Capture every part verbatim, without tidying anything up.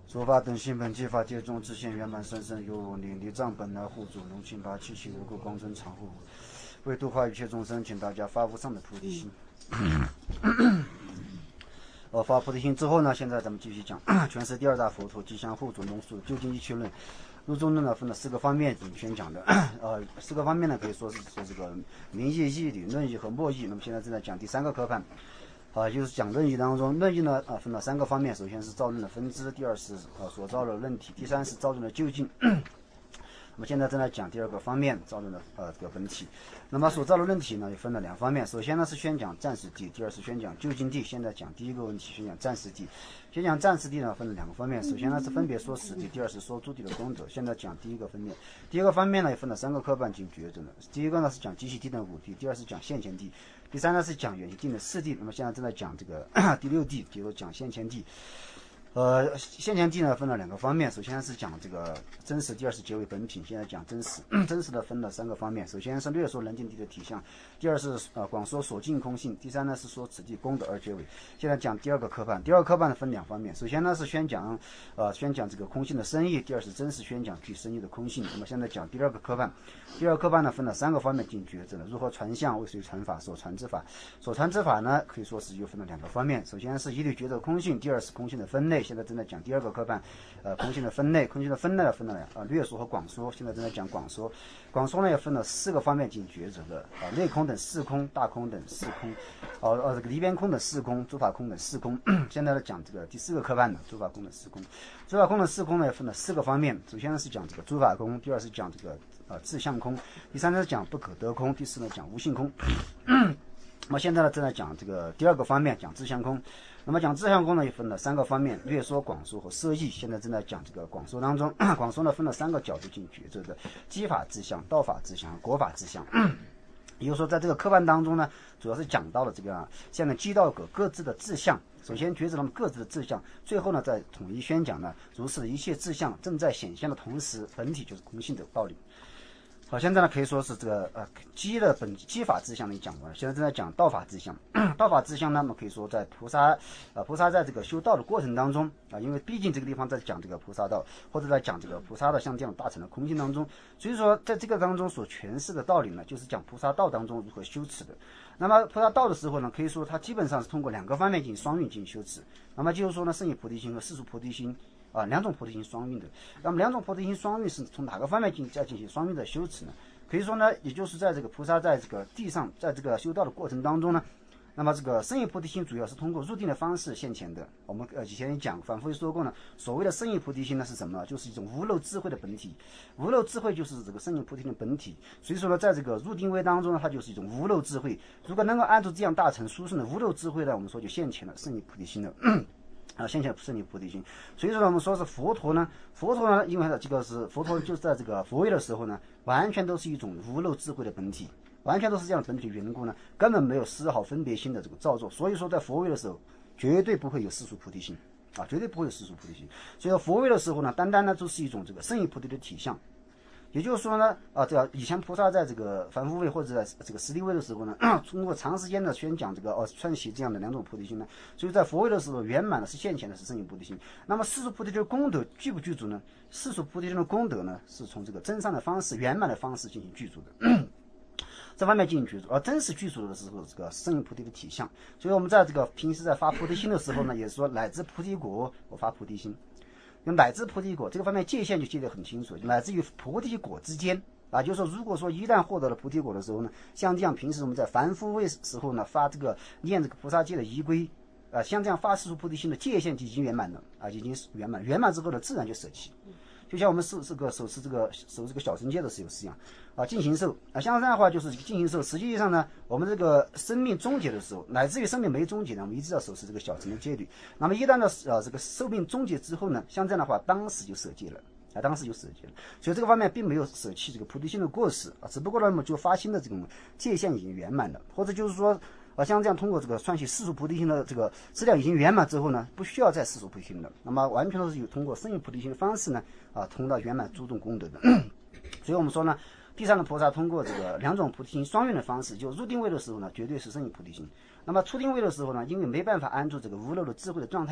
诸法等性本具法界中自现圆满甚深，有灵力藏本来护主龙清八七七无垢光真常护，为度化一切众生，请大家发无上的菩提心。呃，发菩提心之后呢，现在咱们继续讲全是第二大佛陀吉祥护主龙树究竟一切论。入中论呢分了四个方面宣讲的，呃，四个方面呢可以说是说这个名义、义理、论义和末义。那么现在正在讲第三个科判。啊，就是讲论义当中，论义呢啊分了三个方面，首先是造论的分支，第二是啊所造的论体，第三是造论的究竟。那么现在正在讲第二个方面，造论的呃这个本体。那么所造的论体呢也分了两方面，首先呢是宣讲暂时谛，第二是宣讲究竟谛。现在讲第一个问题，宣讲暂时谛。宣讲暂时谛呢分了两个方面，首先呢是分别说实谛，第二是说诸谛的功德。现在讲第一个方面，第一个方面呢也分了三个科判进抉择呢。第一个呢是讲极其谛的五谛，第二是讲现前谛，第三呢是讲远近定的四谛。那么现在正在讲这个第六谛，就是讲现前谛。呃，现前谛呢分了两个方面，首先是讲这个真实，第二是结为本品。现在讲真实，真实的分了三个方面，首先是略说能尽谛的体相，第二是呃广说所尽空性，第三呢是说此谛功德而结为。现在讲第二个科判，第二个科判呢分两方面，首先呢是宣讲呃宣讲这个空性的深义，第二是真实宣讲具深义的空性。那么现在讲第二个科判，第二个科判呢分了三个方面进抉择了，如何传相，为谁传法，所传之法。所传之法呢可以说是又分了两个方面，首先是一律抉择空性，第二是空性的分类。现在正在讲第二个科判，呃，空性的分类，空性的分类分了啊、呃、略说和广说。现在正在讲广说，广说呢也分了四个方面进行抉择的啊，内空等四空，大空等四空，哦、呃、呃这个离边空等四空，诸法空等四空。现在呢讲这个第四个科判的诸法空等四空，诸法空等四空呢也分了四个方面，首先呢是讲这个诸法空，第二是讲这个呃自相空，第三呢是讲不可得空，第四呢讲无性空。那么现在呢正在讲这个第二个方面，讲自相空。那么讲自相空呢也分了三个方面，略说、广说和摄义。现在正在讲这个广说当中，广说呢分了三个角度进行抉择的：机法自相、道法自相、果法自相。也就是说，在这个科判当中呢，主要是讲到了这个现在机道各各自的自相。首先抉择他们各自的自相，最后呢再统一宣讲呢，如是的一切自相正在显现的同时，本体就是空性的道理。好，现在呢可以说是这个呃机的本机法自相呢讲完了，现在正在讲道法自相。道法自相呢，那么可以说在菩萨呃菩萨在这个修道的过程当中啊、呃，因为毕竟这个地方在讲这个菩萨道，或者在讲这个菩萨的像这样大乘的空性当中，所以说在这个当中所诠释的道理呢，就是讲菩萨道当中如何修持的。那么菩萨道的时候呢，可以说它基本上是通过两个方面进行双运进行修持。那么就是说呢，圣意菩提心和世俗菩提心。啊，两种菩提心双运的。那么两种菩提心双运是从哪个方面进再进行双运的修持呢？可以说呢，也就是在这个菩萨在这个地上，在这个修道的过程当中呢，那么这个圣意菩提心主要是通过入定的方式现前的。我们呃以前讲反复说过呢，所谓的圣意菩提心呢是什么呢？就是一种无漏智慧的本体。无漏智慧就是这个圣意菩提心的本体。所以说呢，在这个入定位当中呢，它就是一种无漏智慧。如果能够按照这样大乘殊胜的无漏智慧呢，我们说就现前了圣意菩提心了。啊，现前不是你菩提心，所以说呢，我们说是佛陀呢，佛陀呢，因为它这个是佛陀，就是在这个佛位的时候呢，完全都是一种无漏智慧的本体，完全都是这样的本体缘故呢，根本没有丝毫分别心的这个造作，所以说在佛位的时候，绝对不会有世俗菩提心啊，绝对不会有世俗菩提心。所以说佛位的时候呢，单单呢就是一种这个圣意菩提的体相。也就是说呢，啊，这个以前菩萨在这个凡夫位或者在这个实地位的时候呢，通过长时间的宣讲这个哦串习这样的两种菩提心呢，所以在佛位的时候圆满的是现前的是圣意菩提心。那么世俗菩提心的功德具不具足呢？世俗菩提心的功德呢，是从这个真善的方式、圆满的方式进行具足的。这方面进行具足，而真实具足的时候，这个圣意菩提的体相。所以我们在这个平时在发菩提心的时候呢，也是说乃至菩提果，我发菩提心。乃至菩提果这个方面界限就记得很清楚，乃至于菩提果之间啊，就是说，如果说一旦获得了菩提果的时候呢，像这样平时我们在凡夫位时候呢发这个念这个菩萨戒的仪规啊，像这样发世俗菩提心的界限就已经圆满了啊，已经圆满，圆满之后呢，自然就舍弃。就像我们受这个手持这个守这个小乘戒的时候是一样啊，进行受啊，像这样的话就是进行受。实际上呢，我们这个生命终结的时候，乃至于生命没终结呢，我们一直要守持这个小乘的戒律。那么一旦呢，呃，这个寿命终结之后呢，像这样的话，当时就舍戒了啊，当时就舍戒了。所以这个方面并没有舍弃这个菩提心的过失啊，只不过呢，那么就发心的这种界限已经圆满了，或者就是说。啊，像这样通过这个串习世俗菩提心的这个质量已经圆满之后呢，不需要再世俗菩提心了。那么完全都是有通过圣意菩提心的方式呢，啊，通到圆满诸众功德的。所以我们说呢，地上的菩萨通过这个两种菩提心双运的方式，就入定位的时候呢，绝对是圣意菩提心。那么出定位的时候呢，因为没办法安住这个无漏的智慧的状态，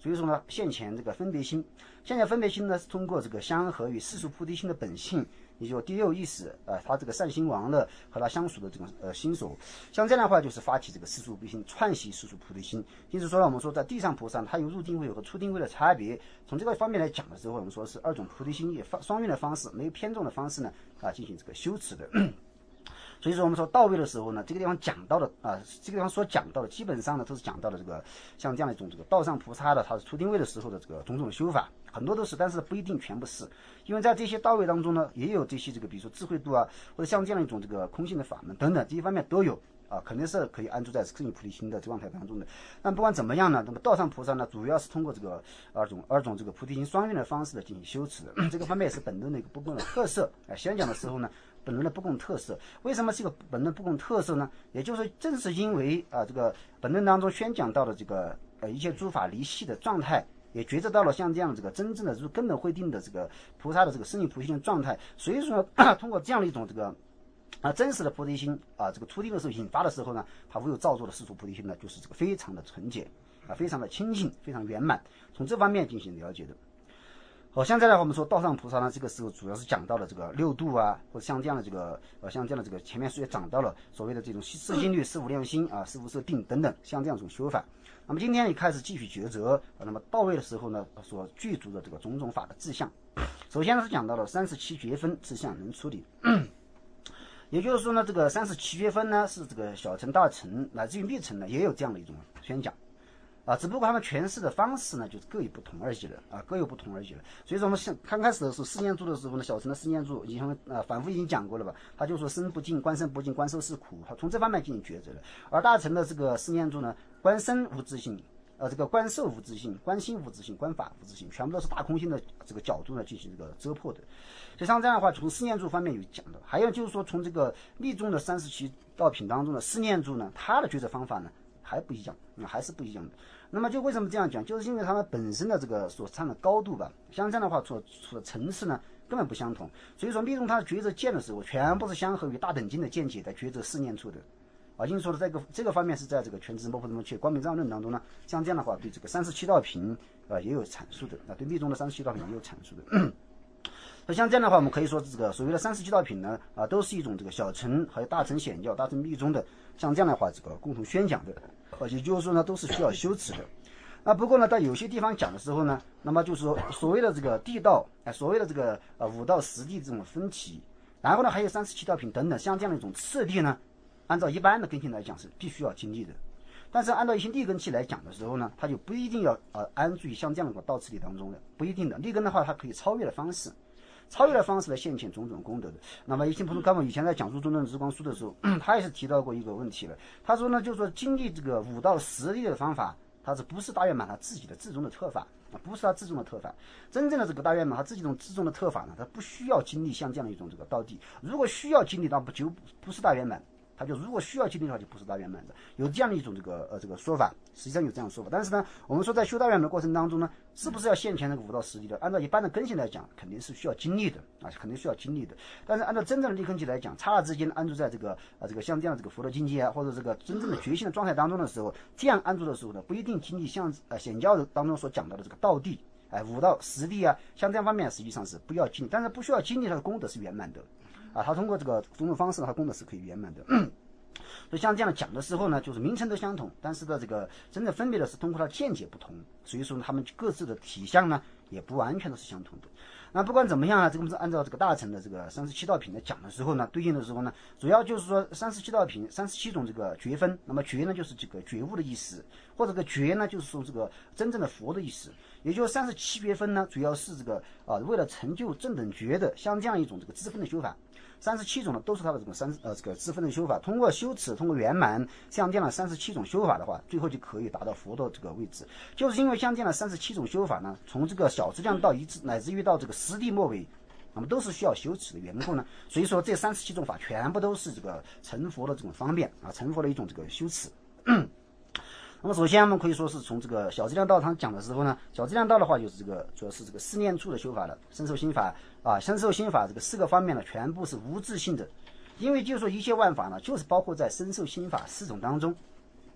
所以说呢，现前这个分别心，现前分别心呢是通过这个相合与世俗菩提心的本性，也就第六意识啊、呃，他这个善心王乐和他相属的这种呃心所，像这样的话就是发起这个世俗菩提心，串习世俗菩提心。因此说呢，我们说在地上菩萨，它有入定位和出定位的差别。从这个方面来讲的时候，我们说是二种菩提心也双运的方式，没有偏重的方式呢啊进行这个修持的。所以说我们说到位的时候呢，这个地方讲到的啊，这个地方所讲到的基本上呢都是讲到了这个像这样的一种这个道上菩萨的他是出定位的时候的这个种种的修法，很多都是，但是不一定全部是，因为在这些到位当中呢，也有这些这个比如说智慧度啊，或者像这样一种这个空性的法门等等这些方面都有啊，肯定是可以安住在圣意菩提心的状态当中的。但不管怎么样呢，那么道上菩萨呢，主要是通过这个二种二种这个菩提心双运的方式来进行修持的，这个方面也是本论的一个不共的特色。啊，先讲的时候呢，本论的不共特色，为什么是一个本论不共特色呢？也就是说，正是因为啊，这个本论当中宣讲到的这个呃一切诸法离系的状态，也觉知到了像这样这个真正的就是根本慧定的这个菩萨的这个圣意菩提心的状态，所以说通过这样的一种这个啊真实的菩提心啊，这个出定的时候引发的时候呢，它唯有造作的世俗菩提心呢，就是这个非常的纯洁啊，非常的清净，非常圆满，从这方面进行了解的。好，现在呢，我们说道上菩萨呢，这个时候主要是讲到了这个六度啊，或者像这样的这个呃，像这样的这个前面也讲到了所谓的这种四心律、四无量心啊、四无色定等等，像这样一种修法。那么今天你开始继续抉择，啊、那么到位的时候呢，所具足的这个种种法的志向，首先呢是讲到了三十七觉分志向能处理。也就是说呢，这个三十七觉分呢是这个小乘、大乘乃至于密乘呢也有这样的一种宣讲。啊，只不过他们诠释的方式呢，就是各有不同而已了啊，各有不同而已了。所以说我们像刚开始的时候，四念住的时候呢，小乘的四念住已经啊反复已经讲过了吧？他就说身不净，观身不净，观受是苦，从这方面进行抉择了。而大乘的这个四念住呢，观身无自性，呃，这个观受无自性，观心无自性，观法无自性，全部都是大空性的这个角度呢进行这个遮破的。所以像这样的话，从四念住方面有讲的，还有就是说从这个密宗的三十七道品当中的四念住呢，它的抉择方法呢还不一样，嗯，还是不一样的。那么就为什么这样讲，就是因为他们本身的这个所唱的高度吧，像这样的话所处的层次呢根本不相同。所以说密宗它抉择见的时候，全部是相合于大等经的见解来抉择四念处的。啊，因为说的这个这个方面是在这个全知摩诃摩切光明藏论当中呢，像这样的话对这个三十七道品啊也有阐述的，啊对密宗的三十七道品也有阐述的。所以像这样的话，我们可以说这个所谓的三十七道品呢，啊都是一种这个小乘还有大乘显教、大乘密宗的，像这样的话这个共同宣讲的。也就是说呢，都是需要修持的。那不过呢，在有些地方讲的时候呢，那么就是说所谓的这个地道，哎，所谓的这个呃五道十地这种分体，然后呢还有三十七道品等等，像这样的一种次第呢，按照一般的根性来讲是必须要经历的。但是按照一些立根器来讲的时候呢，它就不一定要呃安住于像这样的一个道次第当中的，不一定的。立根的话，它可以超越的方式。超越的方式来现前种种功德的。那么一心普通干部以前在讲述中正之光书的时候，他也是提到过一个问题了。他说呢，就是说经历这个五到十力的方法，他是不是大圆满他自己的自宗的特法啊？不是他自宗的特法。真正的这个大圆满他自己这种自宗的特法呢，他不需要经历像这样的一种这个道地。如果需要经历，那不就不是大圆满。他就如果需要经历的话，就不是大圆满的，有这样的一种这个呃这个说法，实际上有这样的说法。但是呢，我们说在修大圆满的过程当中呢，是不是要现前那个五到十力的？按照一般的根性来讲，肯定是需要经历的啊，肯定需要经历的。但是按照真正的立根器来讲，刹那之间安住在这个啊这个像这样这个佛的境界啊，或者这个真正的觉性的状态当中的时候，这样安住的时候呢，不一定经历像呃显教的当中所讲到的这个道地。哎，五到十地啊，像这样方面实际上是不要经历，但是不需要经历，它的功德是圆满的啊。他通过这个种种方式，他功德是可以圆满的。所以像这样讲的时候呢，就是名称都相同，但是的这个真的分别的是通过它的见解不同，所以说他们各自的体相呢也不完全都是相同的。那不管怎么样啊，这个是按照这个大乘的这个三十七道品来讲的时候呢，对应的时候呢，主要就是说三十七道品三十七种这个觉分，那么觉呢就是这个觉悟的意思，或者这个觉呢就是说这个真正的佛的意思。也就是三十七觉分呢，主要是这个啊为了成就正等觉的，像这样一种这个知分的修法。三十七种呢，都是它的这个三呃这个知分的修法。通过修持，通过圆满，像这样的三十七种修法的话，最后就可以达到佛的这个位置。就是因为像这样的三十七种修法呢，从这个小质量到一致，乃至于到这个十地末尾，那么都是需要修持的缘故呢。所以说这三十七种法全部都是这个成佛的这种方便啊，成佛的一种这个修持。那么首先我们可以说是从这个小质量道他讲的时候呢，小质量道的话就是这个主要是这个四念处的修法了，身受心法啊，身受心法这个四个方面呢全部是无自性的，因为就是说一切万法呢就是包括在身受心法四种当中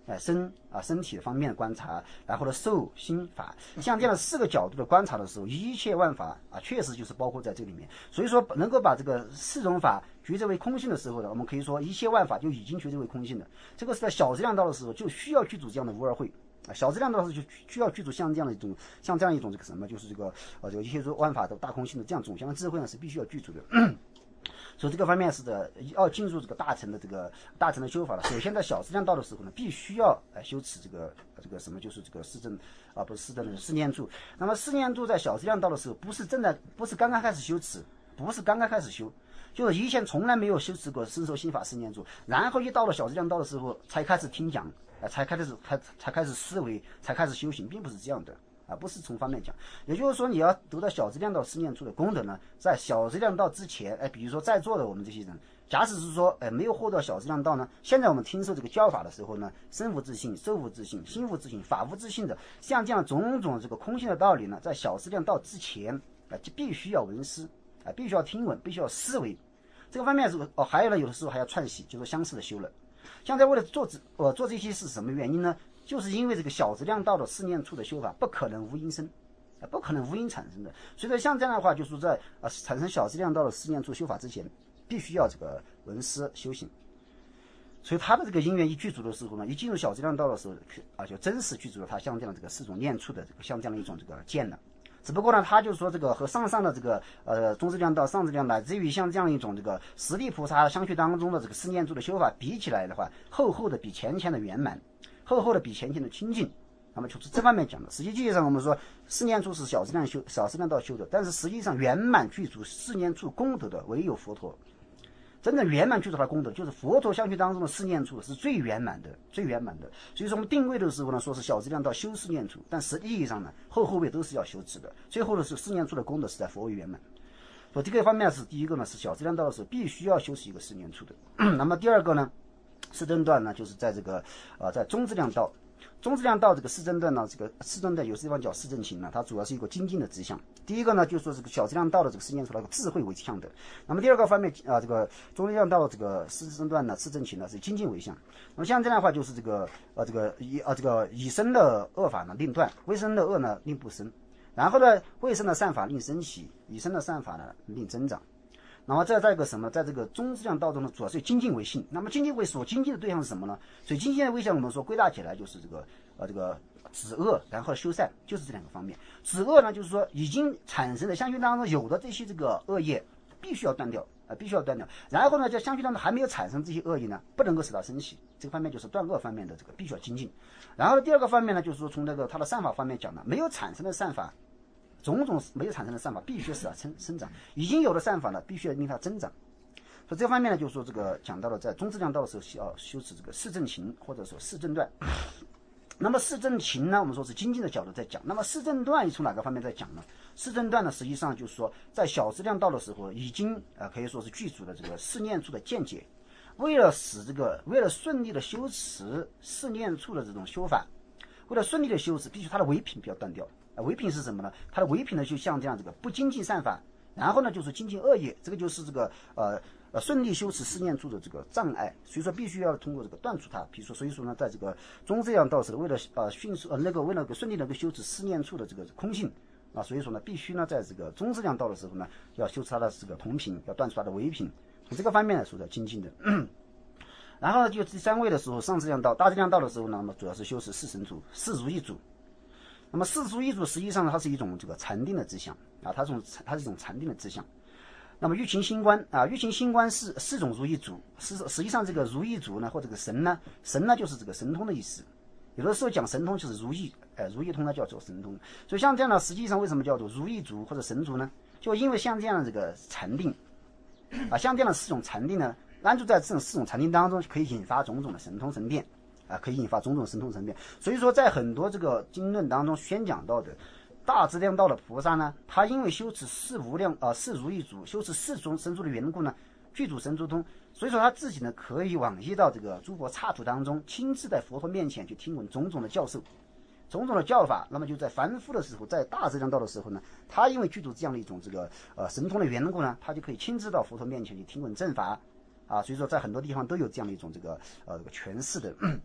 呃身啊身体方面的观察，然后呢受心法，像这样的四个角度的观察的时候，一切万法啊确实就是包括在这里面。所以说能够把这个四种法觉知为空性的时候呢，我们可以说一切万法就已经觉知为空性了。这个是在小质量道的时候就需要具足这样的无二慧啊，小质量道的时候就需要具足像这样的一种像这样一种这个什么，就是这个呃这个一切万法的大空性的这样总相的智慧呢是必须要具足的。所以这个方面是的，要进入这个大乘的这个大乘的修法了。首先在小质量道的时候呢，必须要呃修持这个这个什么，就是这个四正啊，不是四正的四念住。那么四念住在小质量道的时候，不是正在不是刚刚开始修持，不是刚刚开始修，就是以前从来没有修持过身受心法四念住，然后一到了小质量道的时候才开始听讲，呃、才开始才才开始思维，才开始修行，并不是这样的。啊，不是从方面讲，也就是说，你要得到小质量道四念处的功德呢，在小质量道之前，哎，比如说在座的我们这些人，假使是说，哎，没有获得小质量道呢，现在我们听受这个教法的时候呢，身无自性、受无自性、心无自性、法无自性的，像这样种种这个空性的道理呢，在小质量道之前，啊，就必须要闻思，啊，必须要听闻，必须要思维。这个方面是哦，还有呢，有的时候还要串习，就是相似的修了。像在为了做呃做这些是什么原因呢？就是因为这个小质量道的四念处的修法不可能无因生，啊，不可能无因产生的。所以说像这样的话，就是说在啊产生小质量道的四念处修法之前，必须要这个闻思修行。所以他的这个因缘一具足的时候呢，一进入小质量道的时候啊，就真实具足了他像这样的这个四种念处的这个像这样的一种这个见了。只不过呢，他就是说这个和上上的这个呃中质量道、上质量乃至于像这样一种这个十地菩萨相续当中的这个四念处的修法比起来的话，厚厚的比前前的圆满。厚厚的比前前的清净，那么就是这方面讲的。实际际上我们说四念处是小质量修、小质量道修的，但是实际上圆满具足四念处功德的唯有佛陀。真正圆满具足他功德，就是佛陀相续当中的四念处是最圆满的、最圆满的。所以说我们定位的时候呢，说是小质量道修四念处，但实际意义上呢，后后位都是要修持的。最后的是四念处的功德是在佛为圆满。所以这个方面是第一个呢，是小质量道的时候必须要修持一个四念处的。那么第二个呢？四正段呢，就是在这个呃，在中质量道，中质量道这个四正段呢，这个四正段有些地方叫四正勤呢，它主要是一个精进的志向。第一个呢，就说这个小质量道的这个四念处那个智慧为向的。那么第二个方面啊、呃，这个中质量道这个四正段呢，四正勤呢是精进为向。那么像这样的话，就是这个呃这个以呃这个以身的恶法呢令断，未生的恶呢令不生，然后呢未生的善法令升起，以身的善法呢令增长。那么在这个什么，在这个中质量道中呢，主要是以精进为性。那么精进为所精进的对象是什么呢？所以精进的对象我们说归纳起来就是这个呃这个止恶，然后修善，就是这两个方面。止恶呢，就是说已经产生的相续当中有的这些这个恶业，必须要断掉啊、呃，必须要断掉。然后呢，在相续当中还没有产生这些恶业呢，不能够使它升起。这个方面就是断恶方面的这个必须要精进。然后第二个方面呢，就是说从这个它的善法方面讲呢，没有产生的善法。种种没有产生的善法必须使它生生长，已经有的善法呢，必须要令它增长。所以这方面呢，就是说这个讲到了在中质量道的时候需要修持这个四正勤或者说四正断。那么四正勤呢，我们说是精进的角度在讲。那么四正断从哪个方面在讲呢？四正断呢，实际上就是说在小质量道的时候已经呃可以说是具足的这个四念处的见解。为了使这个为了顺利的修持四念处的这种修法，为了顺利的修持，必须它的唯品不要断掉。啊，唯品是什么呢？它的唯品呢，就像这样这个不精进善法，然后呢就是精进恶业，这个就是这个呃呃顺利修持四念处的这个障碍。所以说必须要通过这个断除它。比如说，所以说呢，在这个中质量道时，为了呃迅速呃那个为了顺利能够修持四念处的这个空性啊，所以说呢，必须呢在这个中质量道的时候呢，要修持它的这个同品，要断除它的唯品。从这个方面来说的精进的。然后呢，就第三位的时候，上质量道、大质量道的时候呢，那么主要是修持四神足、四如意足。那么四足一组实际上呢，它是一种这个禅定的志向啊，它是一种它是一种禅定的志向。那么欲勤心观啊，欲勤心观是四种如意足，是实际上这个如意足呢，或者这个神呢，神呢就是这个神通的意思。有的时候讲神通就是如意，哎、呃，如意通呢叫做神通。所以像这样的，实际上为什么叫做如意足或者神足呢？就因为像这样的这个禅定啊，像这样的四种禅定呢，安住在这种四种禅定当中，可以引发种种的神通神变。啊，可以引发种种神通神变。所以说，在很多这个经论当中宣讲到的大质量道的菩萨呢，他因为修持四无量啊、呃、四如意足，修持四种神足的缘故呢，具足神足通，所以说他自己呢可以往依到这个诸佛刹土当中，亲自在佛陀面前去听闻种种的教授、种种的教法。那么就在凡夫的时候，在大质量道的时候呢，他因为具足这样的一种这个呃神通的缘故呢，他就可以亲自到佛陀面前去听闻正法啊。所以说，在很多地方都有这样的一种这个呃这个诠释的。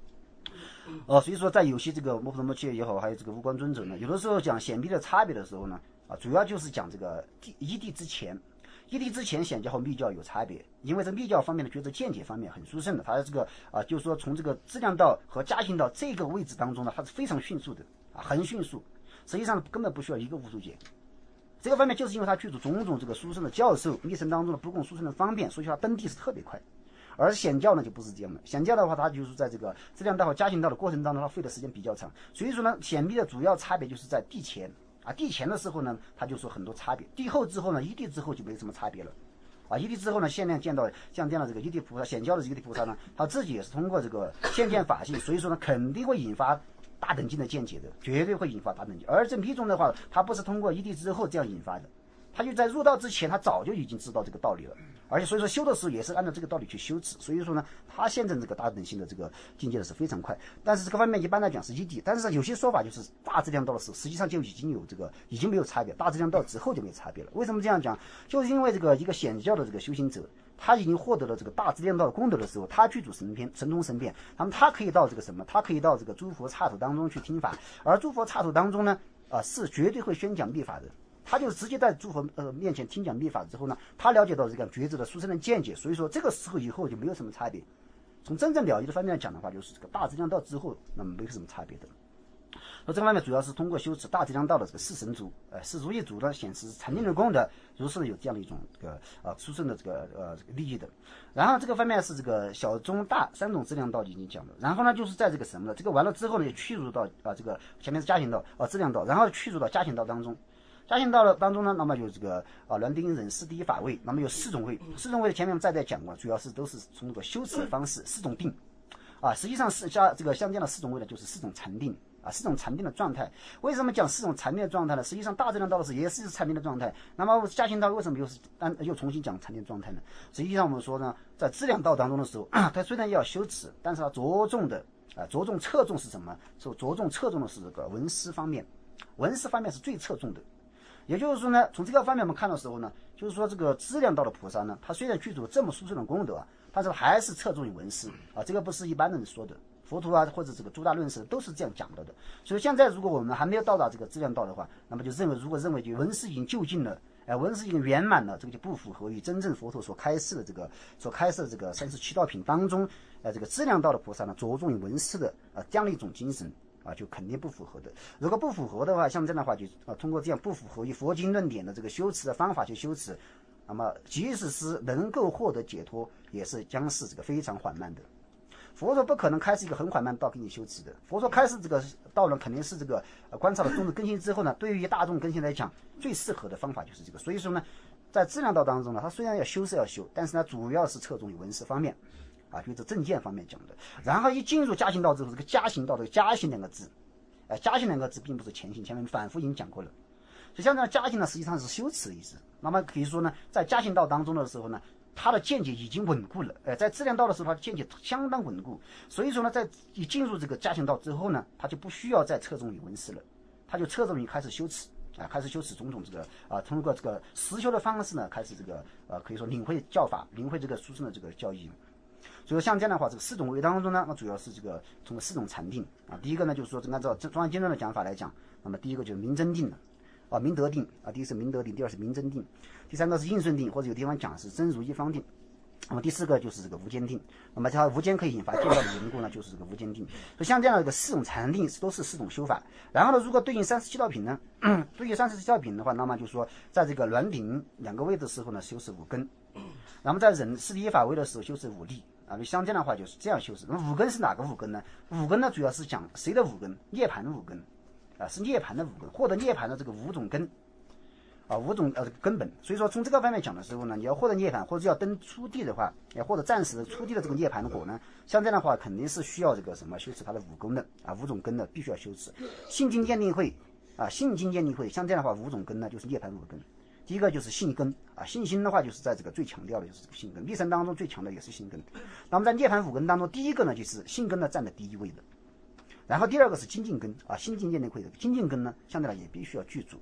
呃，所以说在有些这个摩普陀摩切也好，还有这个无关尊者呢，有的时候讲显密的差别的时候呢，啊，主要就是讲这个一地之前。一地之前显教和密教有差别，因为这密教方面的觉得见解方面很殊胜的，它的这个啊，就是说从这个质量道和加行道这个位置当中呢，它是非常迅速的啊，很迅速，实际上根本不需要一个无数劫。这个方面就是因为它具足种种这个殊胜的教授密生当中的不共殊胜的方便，所以它登地是特别快。而显教呢就不是这样的，显教的话，它就是在这个质量道和加行道的过程当中，它费的时间比较长，所以说呢，显密的主要差别就是在地前。啊，地前的时候呢，他就说很多差别；地后之后呢，一地之后就没什么差别了。啊，一地之后呢，现在见到像这样的这个一地菩萨，显教的一地菩萨呢，他自己也是通过这个现见法性，所以说呢，肯定会引发大等级的见解的，绝对会引发大等级。而这密宗的话，它不是通过一地之后这样引发的，他就在入道之前，他早就已经知道这个道理了，而且所以说修的时候也是按照这个道理去修持，所以说呢，他现在这个大等性的这个境界的是非常快。但是这个方面一般来讲是一地，但是有些说法就是大质量道的时候，实际上就已经有这个已经没有差别，大质量道之后就没有差别了。为什么这样讲？就是因为这个一个显教的这个修行者，他已经获得了这个大质量道的功德的时候，他具足神篇神通神变，那么他可以到这个什么？他可以到这个诸佛刹土当中去听法，而诸佛刹土当中呢，啊、呃、是绝对会宣讲密法的。他就直接在诸佛呃面前听讲密法之后呢，他了解到这个觉知的殊胜的见解，所以说这个时候以后就没有什么差别。从真正了解的方面来讲的话，就是这个大质量道之后，那么没有什么差别的。那这个方面主要是通过修持大质量道的这个四神足，呃，四如意足呢显示禅定的功德，如是有这样的一种这个呃殊胜的这个呃这个利益的。然后这个方面是这个小中大三种质量道已经讲了。然后呢，就是在这个什么呢？这个完了之后呢，就去入到啊、呃、这个前面是加行道啊、呃、质量道，然后去入到加行道当中。加行道的当中呢，那么有这个啊煖顶忍世第一法位，那么有四种位，四种位的前面再再讲过，主要是都是从这个修持的方式，四种定，啊，实际上是加这个相间的四种位呢，就是四种禅定啊，四种禅定的状态。为什么讲四种禅定的状态呢？实际上大质量道的是也是禅定的状态，那么加行道为什么又是单又重新讲禅定状态呢？实际上我们说呢，在质量道当中的时候，它虽然要修持，但是它着重的啊着重侧重是什么？是着重侧重的是这个闻思方面，闻思方面是最侧重的。也就是说呢，从这个方面我们看的时候呢，就是说这个质量道的菩萨呢，他虽然具足这么殊胜的功德啊，但是还是侧重于闻思啊，这个不是一般人说的，佛陀啊或者这个诸大论师都是这样讲的的。所以现在如果我们还没有到达这个质量道的话，那么就认为如果认为就闻思已经就近了，哎、呃，闻思已经圆满了，这个就不符合于真正佛陀所开示的这个所开示的这个三十七道品当中，呃，这个质量道的菩萨呢，着重于闻思的啊这样的一种精神。啊，就肯定不符合的。如果不符合的话，像这样的话就，啊，通过这样不符合于佛经论点的这个修持的方法去修持，那么即使是能够获得解脱，也是将是这个非常缓慢的。佛陀不可能开始一个很缓慢的道给你修持的。佛陀开始这个道呢，肯定是这个、呃、观察了众生根性之后呢，对于大众根性来讲，最适合的方法就是这个。所以说呢，在质量道当中呢，它虽然要修是要修，但是呢，主要是侧重于闻思方面。啊，就是正见方面讲的，然后一进入加行道之后，这个加行道的加行两个字，呃，加行两个字并不是前行，前面反复已经讲过了。所以像这样加行呢，实际上是修持的意思。那么可以说呢，在加行道当中的时候呢，他的见解已经稳固了。呃，在质量道的时候，他的见解相当稳固。所以说呢，在一进入这个加行道之后呢，他就不需要再侧重于闻思了，他就侧重于开始修持。啊，开始修持种种这个啊，通过这个实修的方式呢，开始这个呃，可以说领会教法，领会这个殊胜的这个教义。所以像这样的话，这个四种位当中呢，那主要是这个通过四种禅定啊。第一个呢，就是说按照中央经论的讲法来讲，那么第一个就是明真定了啊，明德定啊，第一是明德定，第二是明真定，第三个是应顺定，或者有地方讲是真如一方定。那么第四个就是这个无间定，那么它无间可以引发见到的缘故呢，就是这个无间定。所以像这样的一个四种禅定都是四种修法。然后呢，如果对应三十七道品呢，对应三十七道品的话，那么就是说，在这个煖顶两个位的时候呢，修持五根；那么在忍世第一法位的时候修持五力。啊，相这样的话就是这样修持。那么五根是哪个五根呢？五根呢，主要是讲谁的五根？涅槃的五根，啊，是涅槃的五根，获得涅槃的这个五种根，啊，五种呃根本。所以说从这个方面讲的时候呢，你要获得涅槃，或者要登初地的话，要获得暂时的初地的这个涅槃的果呢，像这样的话肯定是需要这个什么修持它的五根的啊，五种根的必须要修持。信经鉴定会啊，信经鉴定会，像这样的话五种根呢就是涅槃五根。第一个就是信根啊，信心的话就是在这个最强调的就是这个信根，密生当中最强的也是信根。那么在涅槃五根当中，第一个呢就是信根呢占在第一位的，然后第二个是精进根啊，心经鉴定会的精进根呢，相对来也必须要具足。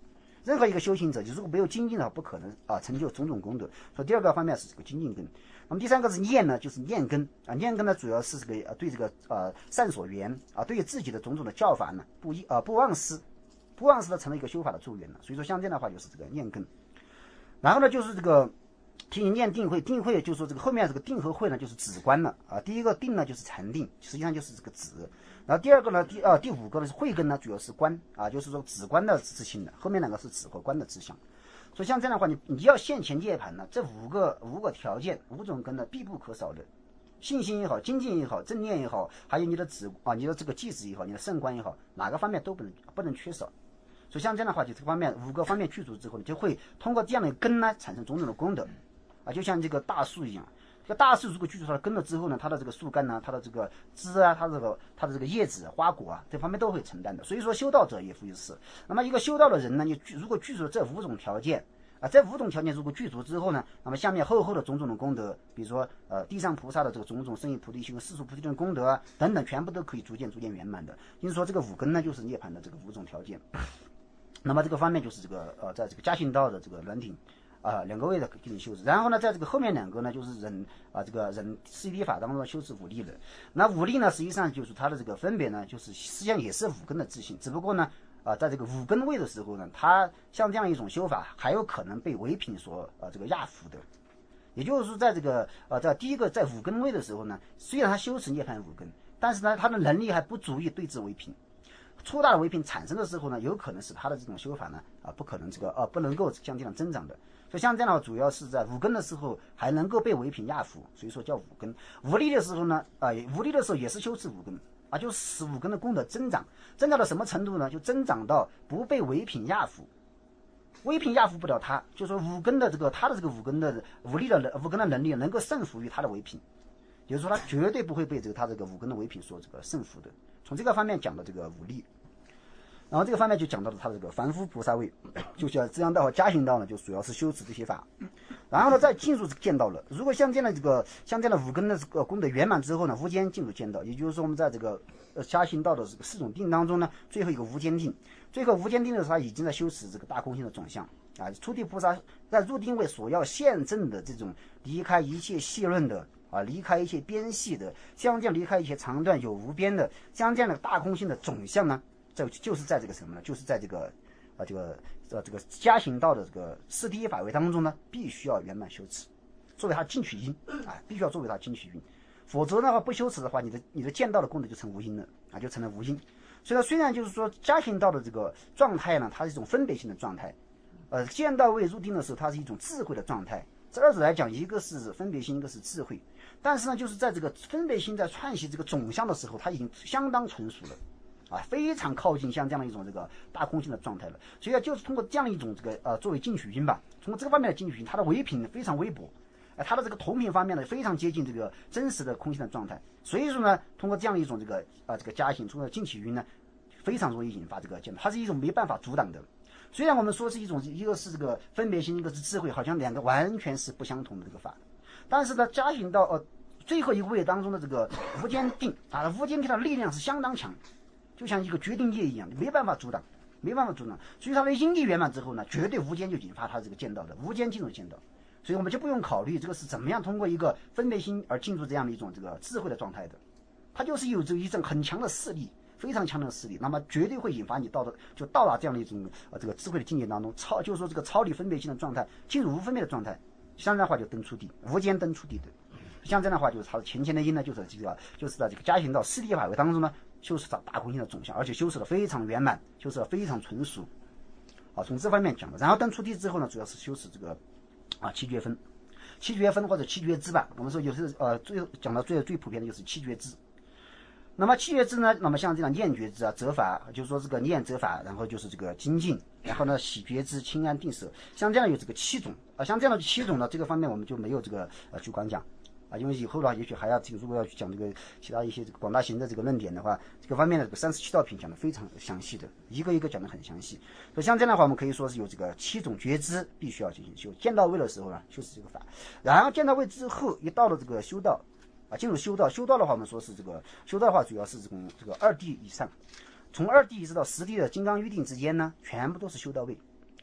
任何一个修行者，你如果没有精进的话，不可能啊成就种种功德。所以第二个方面是这个精进根。那么第三个是念呢，就是念根啊，念根呢主要是这个啊对这个呃善所缘啊，对于自己的种种的教法呢不一啊不忘失，不忘失的成了一个修法的助缘了。所以说像这样的话就是这个念根。然后呢就是这个提醒念定慧，定慧就是说这个后面这个定和慧呢就是止观了啊。第一个定呢就是禅定，实际上就是这个止。然后第二个呢，第呃第五个呢是慧根呢，主要是观啊，就是说止观的自性的，后面两个是止和观的志向。所以像这样的话，你你要现前涅槃呢，这五个五个条件五种根呢必不可少的，信心也好，精进也好，正念也好，还有你的止啊，你的这个寂止也好，你的圣观也好，哪个方面都不能不能缺少。所以像这样的话，就这个方面五个方面具足之后呢，就会通过这样的根呢产生种种的功德啊，就像这个大树一样。这个大树如果具足它的根了之后呢，它的这个树干呢，它的这个枝啊，它这个它的这个叶子、花果啊，这方面都会承担的。所以说修道者也复于是。那么一个修道的人呢，你如果具足了这五种条件啊，这五种条件如果具足之后呢，那么下面厚厚的种种的功德，比如说呃地上菩萨的这个种种圣意菩提心、世俗菩提的功德啊等等，全部都可以逐渐逐渐圆满的。因此说这个五根呢，就是涅槃的这个五种条件。那么这个方面就是这个呃，在这个加行道的这个软顶。啊，两个位的进行修持，然后呢，在这个后面两个呢，就是忍啊，这个忍四谛法当中修持五力的。那五力呢，实际上就是它的这个分别呢，就是实际上也是五根的自性，只不过呢，啊，在这个五根位的时候呢，它像这样一种修法，还有可能被唯品所啊这个压服的。也就是说，在这个呃，在第一个在五根位的时候呢，虽然他修持涅槃五根，但是呢，他的能力还不足以对治唯品。粗大的唯品产生的时候呢，有可能使他的这种修法呢啊不可能这个啊不能够像这样增长的。所以像这样的话，主要是在五根的时候还能够被唯品压服，所以说叫五根。无力的时候呢，啊无力的时候也是修持五根啊，就使五根的功德增长，增长到什么程度呢？就增长到不被唯品压服，唯品压服不了他，就说五根的这个他的这个五根的无力的五根的能力能够胜服于他的唯品，也就是说他绝对不会被这个他这个五根的唯品所这个胜服的。从这个方面讲的这个五力。然后这个方面就讲到了他的这个凡夫菩萨位，就像这样道和加行道呢，就主要是修持这些法。然后呢，再进入见道了。如果像这样的这个像这样的五根的这个功德圆满之后呢，无间进入见道，也就是说我们在这个呃加行道的这个四种定当中呢，最后一个无间定，最后无间定的时候，他已经在修持这个大空性的总相啊。初地菩萨在入定位所要现证的这种离开一切细论的啊，离开一切边系的，像这样离开一切长短有无边的，像这样的大空性的总相呢。这就是在这个什么呢？就是在这个啊这个呃这个加行道的这个四谛法位当中呢，必须要圆满修持，作为它进取因啊，必须要作为它进取因，否则的话不修持的话，你的你的见道的功德就成无因了啊，就成了无因。所以呢，虽然就是说加行道的这个状态呢，它是一种分别性的状态，呃，见道位入定的时候，它是一种智慧的状态。这二者来讲，一个是分别心，一个是智慧。但是呢，就是在这个分别心在串习这个总相的时候，它已经相当成熟了。啊，非常靠近像这样的一种这个大空性的状态了，所以就是通过这样一种这个呃作为进取因吧，通过这个方面的进取因，它的唯品非常微薄，呃，它的这个同品方面呢非常接近这个真实的空性的状态，所以说呢，通过这样一种这个啊、呃、这个加行，通过进取因呢，非常容易引发这个见道，它是一种没办法阻挡的。虽然我们说是一种，一个是这个分别心，一个是智慧，好像两个完全是不相同的这个法，但是呢，加行到呃最后一个位当中的这个无间定啊，无间定的力量是相当强。就像一个决定业一样，没办法阻挡，没办法阻挡。所以他的因力圆满之后呢，绝对无间就引发他这个见道的，无间进入见道。所以我们就不用考虑这个是怎么样通过一个分别心而进入这样的一种这个智慧的状态的，它就是有着一种很强的势力，非常强的势力，那么绝对会引发你到的就到达这样的一种呃这个智慧的境界当中，超就是说这个超离分别心的状态，进入无分别的状态，像这样的话就登出地，无间登出地的。像这样的话，就是他的前前的因呢，就是这个，就是在这个加行到四谛法位当中呢，修持到大空性的总相，而且修持的非常圆满，修持的非常纯熟。好，从这方面讲的。然后登出地之后呢，主要是修持这个啊七觉分，七觉分或者七觉支吧。我们说有时呃最讲到最最普遍的就是七觉支。那么七觉支呢，那么像这样念觉支啊、折法，就是说这个念折法，然后就是这个精进，然后呢喜觉支、清安定舍，像这样有这个七种啊，像这样的七种呢，这个方面我们就没有这个呃去光讲。啊，因为以后的话，也许还要这个，如果要去讲这个其他一些这个广大行的这个论点的话，这个方面的这个三十七道品讲的非常详细的，一个一个讲的很详细。所以像这样的话，我们可以说是有这个七种觉知必须要进行修。见到位的时候呢，修持这个法，然后见到位之后，一到了这个修道啊，进入修道，修道的话，我们说是这个修道的话，主要是这种这个二谛以上，从二谛一直到十谛的金刚喻定之间呢，全部都是修道位。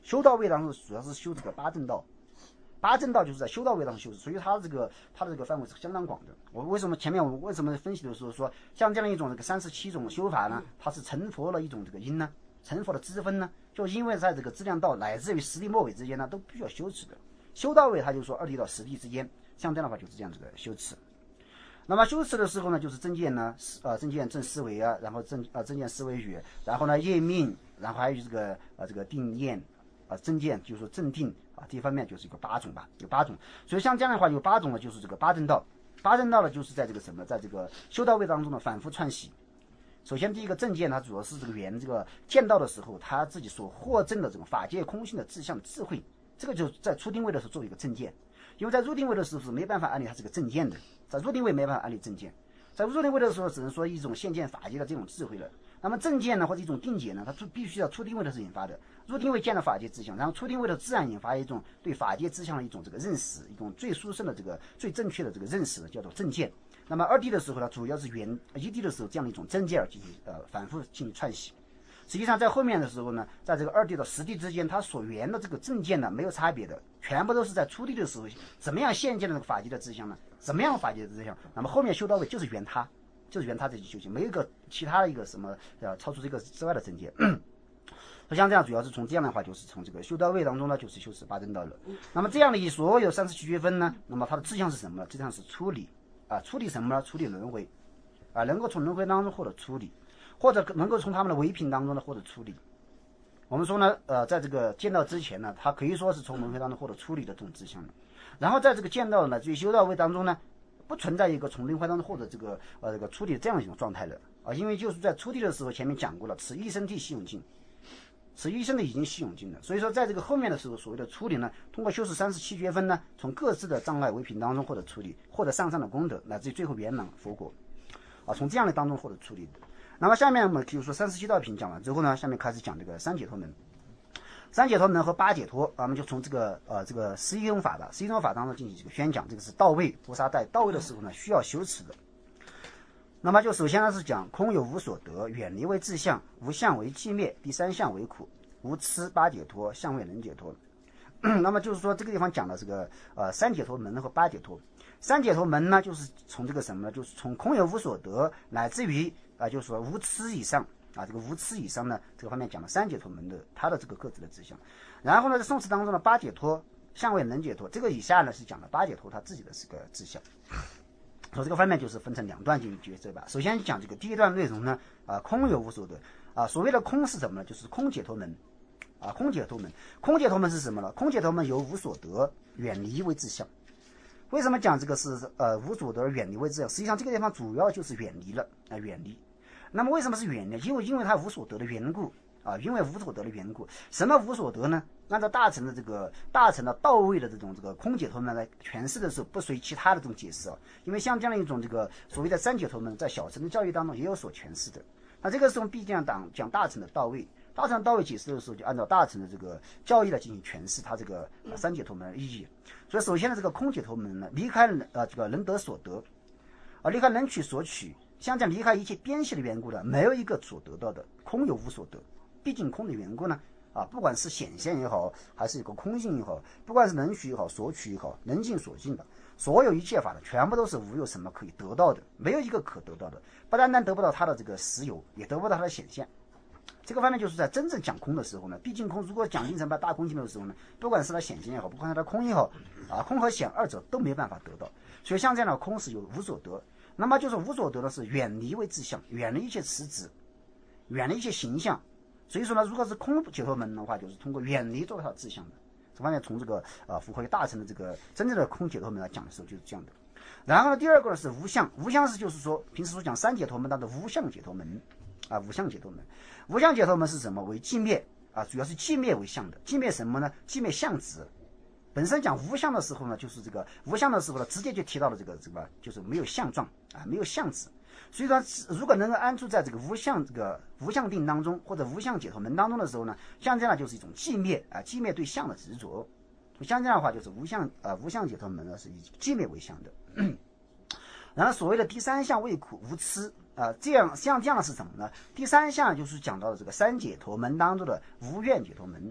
修道位当中主要是修这个八正道。八正道就是在修道位当中修持，所以它这个它的这个范围是相当广的。我为什么前面我为什么分析的时候说，像这样一种这个三十七种修法呢，它是成佛了一种这个因呢，成佛的支分呢，就因为在这个质量道乃至于十地末尾之间呢，都必须要修持的。修道位，他就说二地到十地之间，像这样的话就是这样子的修持。那么修持的时候呢，就是正见呢，呃，正见正思维啊，然后正呃正见思维语，然后呢业命，然后还有这个呃这个定念啊，正见就是说正定。啊，这一方面就是一个八种吧，有八种，所以像这样的话有八种呢，就是这个八正道。八正道呢，就是在这个什么，在这个修道位当中呢反复串习。首先第一个正见，它主要是这个圆这个见到的时候，他自己所获证的这种法界空性的志向智慧，这个就在出定位的时候做一个正见，因为在入定位的时候是没办法安立它这个正见的，在入定位没办法安立正见，在入定位的时候只能说一种现见法界的这种智慧了。那么正见呢，或者一种定解呢，它必须要出定位的时候引发的。入定位见到法界志向，然后出定位的自然引发一种对法界志向的一种这个认识，一种最殊胜的这个最正确的这个认识，叫做正见。那么二地的时候呢，主要是圆一地的时候这样的一种正见而进行呃反复进行串习。实际上在后面的时候呢，在这个二地到十地之间，它所圆的这个正见呢没有差别的，全部都是在出地的时候怎么样现见的那个法界的志向呢？怎么样法界的志向？那么后面修到位就是圆它。就是圆他这些修行，没有一个其他的一个什么呃超出这个之外的正见。像这样主要是从这样的话，就是从这个修道位当中呢，就是修持八正道了。那么这样的一所有三十七学分呢，那么它的志向是什么呢？志向是出离啊，出离什么呢？出离轮回啊，能够从轮回当中获得出离，或者能够从他们的唯品当中呢获得出离。我们说呢，呃，在这个见道之前呢，他可以说是从轮回当中获得出离的这种志向的。然后在这个见道呢，至于修道位当中呢，不存在一个从轮回当中获得这个呃这个出离这样一种状态了啊，因为就是在出离的时候，前面讲过了，此一生体系永尽，此一生的已经系永尽了。所以说，在这个后面的时候，所谓的出离呢，通过修持三十七学分呢，从各自的障碍唯品当中获得出离，获得上上的功德，乃至于最后圆满佛果啊，从这样的当中获得出离的。那么下面我们就是说三十七道品讲完之后呢，下面开始讲这个三解脱门。三解脱门和八解脱，我们就从这个呃这个十一种法吧，十一种法当中进行这个宣讲。这个是到位，菩萨在到位的时候呢，需要修持的。那么就首先呢是讲空有无所得，远离为志向，无相为寂灭，第三项为苦，无痴八解脱，相为能解脱。那么就是说这个地方讲的这个呃三解脱门和八解脱。三解脱门呢，就是从这个什么呢？就是从空有无所得，乃至于啊、呃，就是说无痴以上。啊，这个无痴以上呢，这个方面讲了三解脱门的它的这个各自的志向。然后呢，在宋词当中呢，八解脱相为能解脱，这个以下呢是讲了八解脱他自己的这个志向。所以这个方面就是分成两段进行抉择吧。首先讲这个第一段内容呢，啊，空有无所得啊，所谓的空是什么呢？就是空解脱门啊，空解脱门，空解脱门是什么呢？空解脱门由无所得远离为志向。为什么讲这个是呃无所得远离为志向？实际上这个地方主要就是远离了啊、呃，远离。那么为什么是远离？因为因为它无所得的缘故啊，因为无所得的缘故。什么无所得呢？按照大乘的这个大乘的到位的这种这个空解脱门来诠释的时候，不随其他的这种解释啊。因为像这样一种这个所谓的三解脱门，在小乘的教育当中也有所诠释的。那这个时候毕竟讲讲大乘的到位，大乘到位解释的时候，就按照大乘的这个教义来进行诠释它这个三解脱门的意义。所以首先呢，这个空解脱门呢，离开呃这个能得所得，啊离开能取所取。像这样离开一切边系的缘故呢，没有一个所得到的，空有无所得。毕竟空的缘故呢，啊，不管是显现也好，还是一个空性也好，不管是能取也好，所取也好，能尽所尽的，所有一切法的全部都是无有什么可以得到的，没有一个可得到的。不单单得不到它的这个实有，也得不到它的显现。这个方面就是在真正讲空的时候呢，毕竟空如果讲定成把大空性的时候呢，不管是它显现也好，不管是它空也好，啊，空和显二者都没办法得到。所以像这样的空是有无所得。那么就是无所得的是远离为志向，远离一切实质，远离一切形象。所以说呢，如果是空解脱门的话，就是通过远离做到它的志向的。这方面从这个呃符合大乘的这个真正的空解脱门来讲的时候就是这样的。然后呢，第二个呢是无相，无相是就是说平时所讲三解脱门当中无相解脱门啊，无相解脱门，无相解脱门是什么？为寂灭啊，主要是寂灭为相的。寂灭什么呢？寂灭相执。本身讲无相的时候呢，就是这个无相的时候呢，直接就提到了这个这个，就是没有相状啊，没有相执。所以说，如果能够安住在这个无相这个无相定当中，或者无相解脱门当中的时候呢，像这样就是一种寂灭啊，寂灭对相的执着。像这样的话，就是无相啊，无相解脱门呢是以寂灭为相的。然后所谓的第三项为苦无痴啊，这样像这样的是什么呢？第三项就是讲到了这个三解脱门当中的无愿解脱门。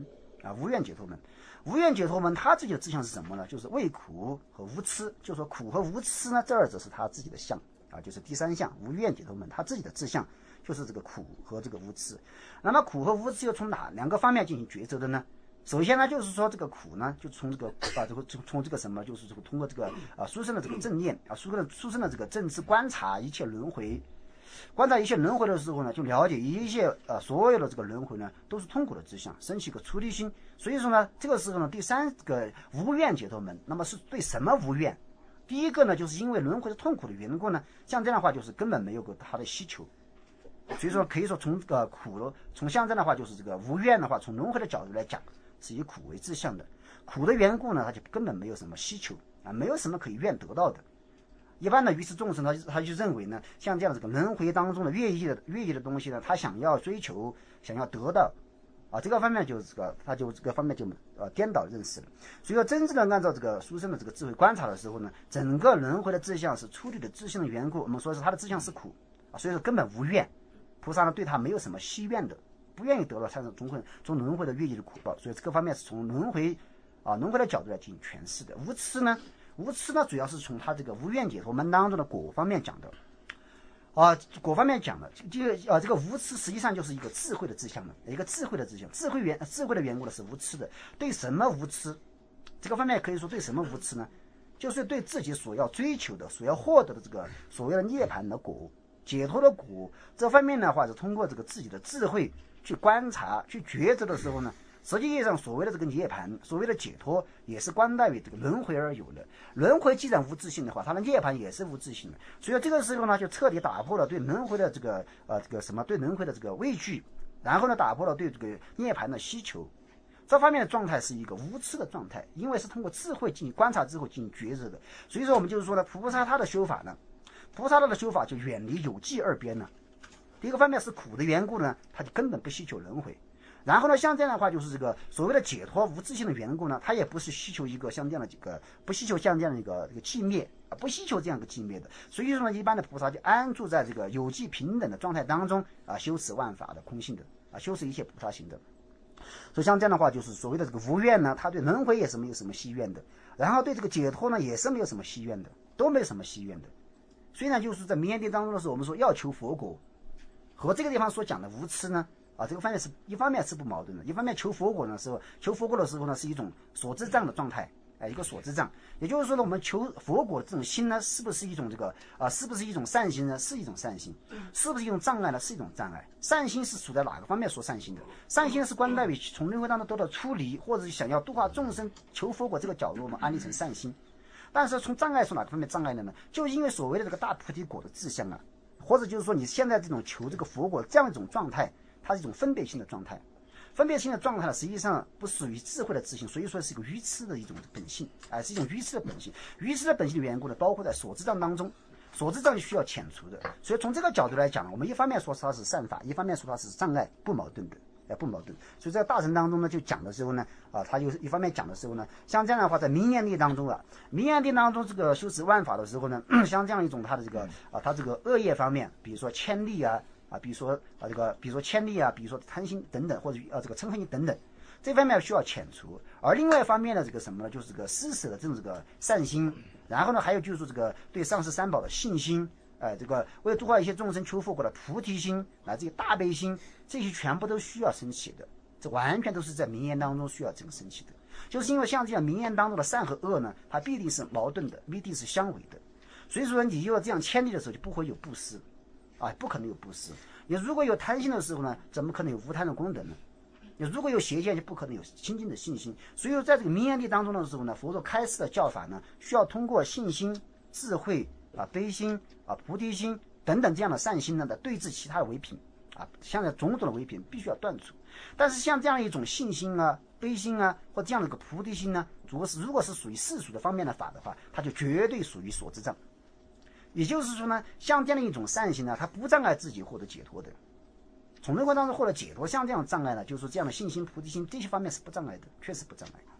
啊，无愿解脱门。无愿解脱门他自己的志向是什么呢？就是为苦和无痴，就是说苦和无痴呢，这二者是他自己的相啊，就是第三项无愿解脱门他自己的志向就是这个苦和这个无痴。那么苦和无痴又从哪两个方面进行抉择的呢？首先呢，就是说这个苦呢，就从这个啊这个从这个什么，就是这个通过这个啊书生的这个正念啊，书生的书生的这个正知观察一切轮回。观察一切轮回的时候呢，就了解一切呃所有的这个轮回呢都是痛苦的志向，升起一个出离心。所以说呢，这个时候呢，第三个无愿解脱门，那么是对什么无愿？第一个呢，就是因为轮回是痛苦的缘故呢，像这样的话就是根本没有个他的需求。所以说可以说从这个苦了，从像这样的话就是这个无愿的话，从轮回的角度来讲，是以苦为志向的。苦的缘故呢，他就根本没有什么需求啊，没有什么可以愿得到的。一般的于是众生他他就认为呢，像这样这个轮回当中的乐意的乐意的东西呢，他想要追求，想要得到，啊，这个方面就是这个他就这个方面就呃颠倒认识了。所以说，真正的按照这个书生的这个智慧观察的时候呢，整个轮回的志向是出离的志向的缘故，我们说是他的志向是苦啊，所以说根本无愿，菩萨呢对他没有什么希愿的，不愿意得到产生从回从轮回的乐意的苦报，所以这个方面是从轮回啊轮回的角度来进行诠释的。无痴呢？无痴呢，主要是从他这个无愿解脱门当中的果方面讲的，啊，果方面讲的，这个啊，这个无痴实际上就是一个智慧的志向的，一个智慧的志向，智慧缘智慧的缘故呢是无痴的。对什么无痴？这个方面可以说对什么无痴呢？就是对自己所要追求的、所要获得的这个所谓的涅槃的果、解脱的果，这方面的话是通过这个自己的智慧去观察、去抉择的时候呢。实际上，所谓的这个涅槃，所谓的解脱，也是观待于这个轮回而有的。轮回既然无自性的话，它的涅槃也是无自性的。所以说这个时候呢，就彻底打破了对轮回的这个呃这个什么对轮回的这个畏惧，然后呢，打破了对这个涅槃的需求。这方面的状态是一个无痴的状态，因为是通过智慧进行观察之后进行抉择的。所以说，我们就是说呢，菩萨他的修法呢，菩萨他的修法就远离有记二边了。第一个方面是苦的缘故呢，他就根本不需求轮回。然后呢，像这样的话，就是这个所谓的解脱无自性的缘故呢，他也不是需求一个像这样的这个，不需求像这样的一个这个寂灭啊，不需求这样一个寂灭的。所以说呢，一般的菩萨就安住在这个有机平等的状态当中啊，修持万法的空性的啊，修持一切菩萨行的。所以像这样的话，就是所谓的这个无愿呢，他对轮回也是没有什么希愿的，然后对这个解脱呢，也是没有什么希愿的，都没有什么希愿的。虽然就是在名言地当中的时候，我们说要求佛果，和这个地方所讲的无痴呢。啊，这个方面是一方面是不矛盾的，一方面求佛果的时候，求佛果的时候呢，是一种所知障的状态，哎，一个所知障。也就是说呢，我们求佛果的这种心呢，是不是一种这个啊，是不是一种善心呢？是一种善心，是不是一种障碍呢？是一种障碍。善心是处在哪个方面说善心的？善心是观待于从轮回当中得到出离，或者是想要度化众生、求佛果这个角度，我们安立成善心。但是从障碍说哪个方面障碍的呢？就因为所谓的这个大菩提果的志向啊，或者就是说你现在这种求这个佛果这样一种状态。它是一种分别性的状态，分别性的状态呢，实际上不属于智慧的自性，所以说是一个愚痴的一种本性，哎、呃，是一种愚痴的本性。愚痴的本性的缘故呢，包括在所知障当中，所知障需要遣除的。所以从这个角度来讲，我们一方面说它是善法，一方面说它是障碍，不矛盾的，哎、呃，不矛盾。所以在大乘当中呢，就讲的时候呢，啊，他就一方面讲的时候呢，像这样的话，在名言力当中啊，名言力当中这个修持万法的时候呢，像这样一种它的这个啊，它这个恶业方面，比如说牵力啊。啊，比如说啊，这个，比如说牵力啊，比如说贪心等等，或者啊这个嗔恨心等等，这方面需要遣除。而另外一方面的这个什么呢，就是这个施舍的这种这个善心，然后呢，还有就是这个对上师三宝的信心，哎、呃，这个为了度化一切众生求佛果的菩提心，乃至于大悲心，这些全部都需要升起的。这完全都是在名言当中需要这个升起的。就是因为像这样名言当中的善和恶呢，它必定是矛盾的，必定是相违的。所以说，你有这样牵力的时候，就不会有布施。啊，不可能有布施。你如果有贪心的时候呢，怎么可能有无贪的功德呢？你如果有邪见，就不可能有清净的信心。所以说，在这个名言力当中的时候呢，佛陀开示的教法呢，需要通过信心、智慧啊、悲心啊、菩提心等等这样的善心呢，来对治其他的唯品啊，像这种种的唯品必须要断除。但是像这样一种信心啊、悲心啊，或这样的一个菩提心呢，如果是如果是属于世俗的方面的法的话，它就绝对属于所知障。也就是说呢，像这样的一种善心呢，它不障碍自己获得解脱的。从轮回当中获得解脱，像这样的障碍呢，就是说这样的信心、菩提心这些方面是不障碍的，确实不障碍。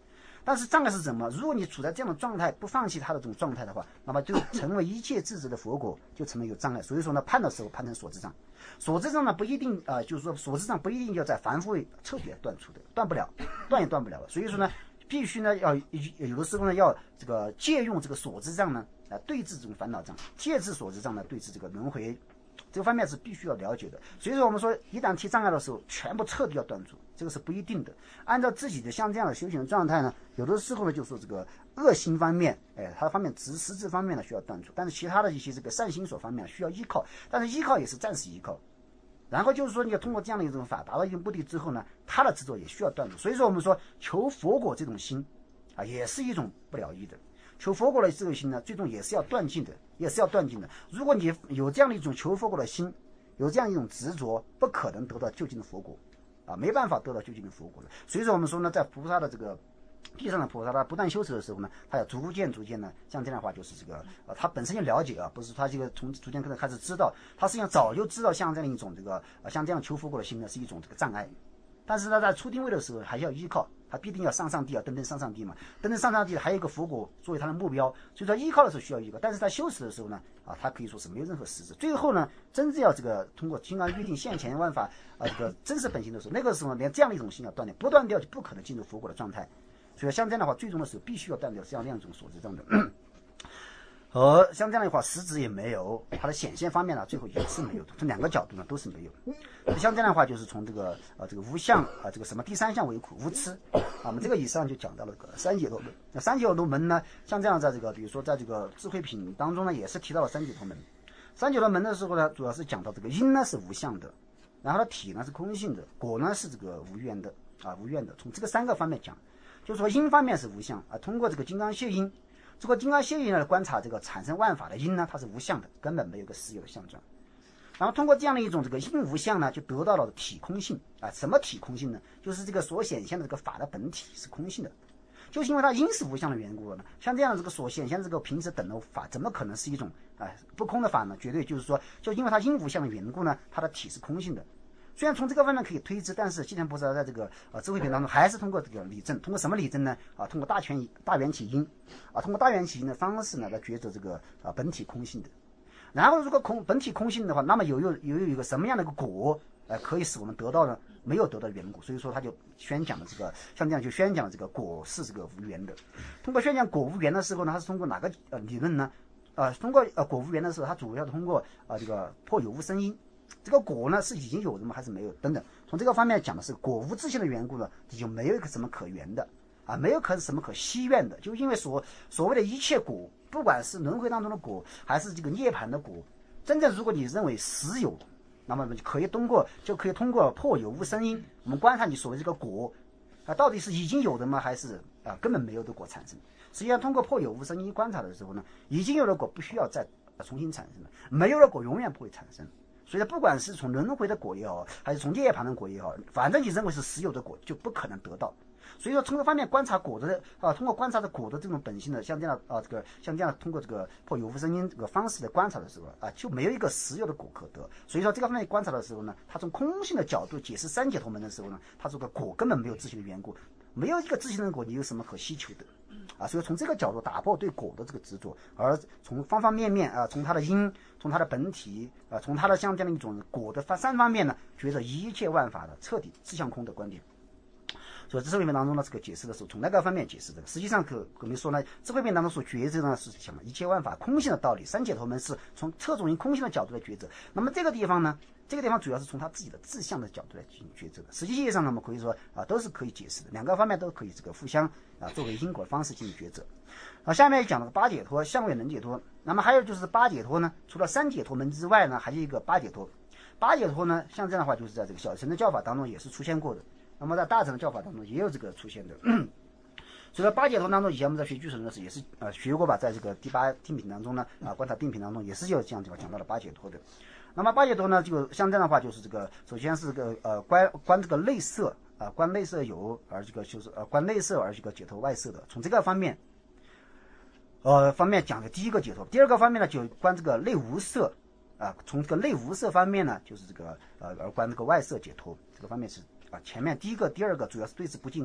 但是障碍是什么？如果你处在这样的状态，不放弃他的这种状态的话，那么就成为一切智者的佛果，就成为有障碍。所以说呢，判的时候判成所知障，所知障呢不一定啊、呃，就是说所知障不一定要在凡夫位彻底断除的，断不了，断也断不了了。所以说呢，必须呢要有的时候呢要这个借用这个所知障呢来对治这种烦恼障，借治所知障呢对治这个轮回。这个方面是必须要了解的，所以说我们说，一旦提障碍的时候，全部彻底要断除，这个是不一定的。按照自己的像这样的修行的状态呢，有的时候呢，就说这个恶心方面，哎，它方面实实质方面呢需要断除，但是其他的一些这个善心所方面需要依靠，但是依靠也是暂时依靠。然后就是说，你要通过这样的一种法达到一定目的之后呢，他的执着也需要断除。所以说，我们说求佛果这种心啊，也是一种不了义的。求佛果的这个心呢，最终也是要断尽的，也是要断尽的。如果你有这样的一种求佛果的心，有这样一种执着，不可能得到究竟的佛果，啊，没办法得到究竟的佛果的。所以说我们说呢，在菩萨的这个地上的菩萨，他不断修持的时候呢，他要逐渐逐渐呢，像这样的话就是这个，呃，他本身就了解啊，不是他这个从逐渐开始知道，他实际上早就知道像这样一种这个，呃，像这样求佛果的心呢是一种这个障碍。但是呢，在初定位的时候还要依靠，他必定要上上帝啊，登登上上帝嘛，登登上上帝还有一个佛果作为他的目标，所以说依靠的时候需要依靠，但是在修持的时候呢，啊，他可以说是没有任何实质。最后呢，真正要这个通过金刚约定现前万法啊，这个真实本性的时候，那个时候连这样的一种心要断掉，不断掉就不可能进入佛果的状态。所以像这样的话，最终的时候必须要断掉这样两种所知障的。而像这样的话，实质也没有，它的显现方面呢，最后也是没有的。从两个角度呢，都是没有。像这样的话，就是从这个呃这个无相啊、呃，这个什么第三项为苦无痴啊，我们这个以上就讲到了这个三解脱门。那三解脱门呢，像这样在这个比如说在这个智慧品当中呢，也是提到了三解脱门。三解脱门的时候呢，主要是讲到这个因呢是无相的，然后呢体呢是空性的，果呢是这个无愿的啊无愿的。从这个三个方面讲，就是说因方面是无相啊，通过这个金刚械因。这个金刚械因呢，观察这个产生万法的因呢，它是无相的，根本没有个实有的相状。然后通过这样的一种这个因无相呢，就得到了体空性啊。什么体空性呢？就是这个所显现的这个法的本体是空性的，就是因为它因是无相的缘故呢。像这样的这个所显现的这个平时等的法，怎么可能是一种啊不空的法呢？绝对就是说，就因为它因无相的缘故呢，它的体是空性的。虽然从这个方面可以推知，但是济南菩萨在这个呃智慧品当中，还是通过这个理证，通过什么理证呢？啊，通过大权大缘起因，啊，通过大缘起因的方式呢，来抉择这个啊本体空性的。然后如果空本体空性的话，那么有有有有一个什么样的一个果，呃，可以使我们得到呢没有得到缘故，所以说他就宣讲的这个像这样就宣讲的这个果是这个无缘的。通过宣讲果无缘的时候呢，他是通过哪个呃理论呢？啊、呃，通过呃果无缘的时候，他主要通过啊、呃、这个破有无生因。这个果呢是已经有的吗？还是没有？等等，从这个方面讲的是果无自性的缘故呢，就没有一个什么可缘的啊，没有可什么可希愿的，就因为所所谓的一切果，不管是轮回当中的果，还是这个涅槃的果，真正如果你认为实有，那么我们就可以通过就可以通过破有无生因，我们观察你所谓这个果啊，到底是已经有的吗？还是啊根本没有的果产生？实际上通过破有无生因观察的时候呢，已经有的果不需要再重新产生了，没有的果永远不会产生。所以不管是从轮回的果也好，还是从涅槃的果也好，反正你认为是实有的果，就不可能得到。所以说，从这方面观察果的啊，通过观察的果的这种本性的，像这样啊，这个像这样通过这个破有无生因这个方式的观察的时候啊，就没有一个实有的果可得。所以说，这个方面观察的时候呢，他从空性的角度解释三解脱门的时候呢，他这个果根本没有自性的缘故，没有一个自性的果，你有什么可希求的？啊，所以从这个角度打破对果的这个执着，而从方方面面啊，从它的因，从它的本体啊，从它的像这样的一种果的三方面呢，觉得一切万法的彻底自相空的观点。所以智慧品当中呢，这个解释的时候，从那个方面解释的。实际上可我们说呢，智慧品当中所抉择呢，是讲一切万法空性的道理。三解脱门是从侧重于空性的角度来抉择。那么这个地方呢，这个地方主要是从他自己的志向的角度来进行抉择的。实际意义上呢，我们可以说啊，都是可以解释的，两个方面都可以这个互相啊作为因果方式进行抉择。啊，下面讲了八解脱、相位能解脱。那么还有就是八解脱呢，除了三解脱门之外呢，还有一个八解脱。八解脱呢，像这样的话，就是在这个小乘的教法当中也是出现过的。那么在大乘的教法当中也有这个出现的。所以说八解脱当中，以前我们在学俱舍的时候也是呃学过吧，在这个第八定品当中呢，啊观察定品当中也是有这样地方讲到了八解脱的。那么八解脱呢，就像这样的话，就是这个首先是这个呃观观这个内色啊，观内色有，而这个就是呃观内色而这个解脱外色的，从这个方面呃方面讲的第一个解脱。第二个方面呢，就观这个内无色啊，从这个内无色方面呢，就是这个呃而观这个外色解脱，这个方面是。啊，前面第一个、第二个主要是对治不净观，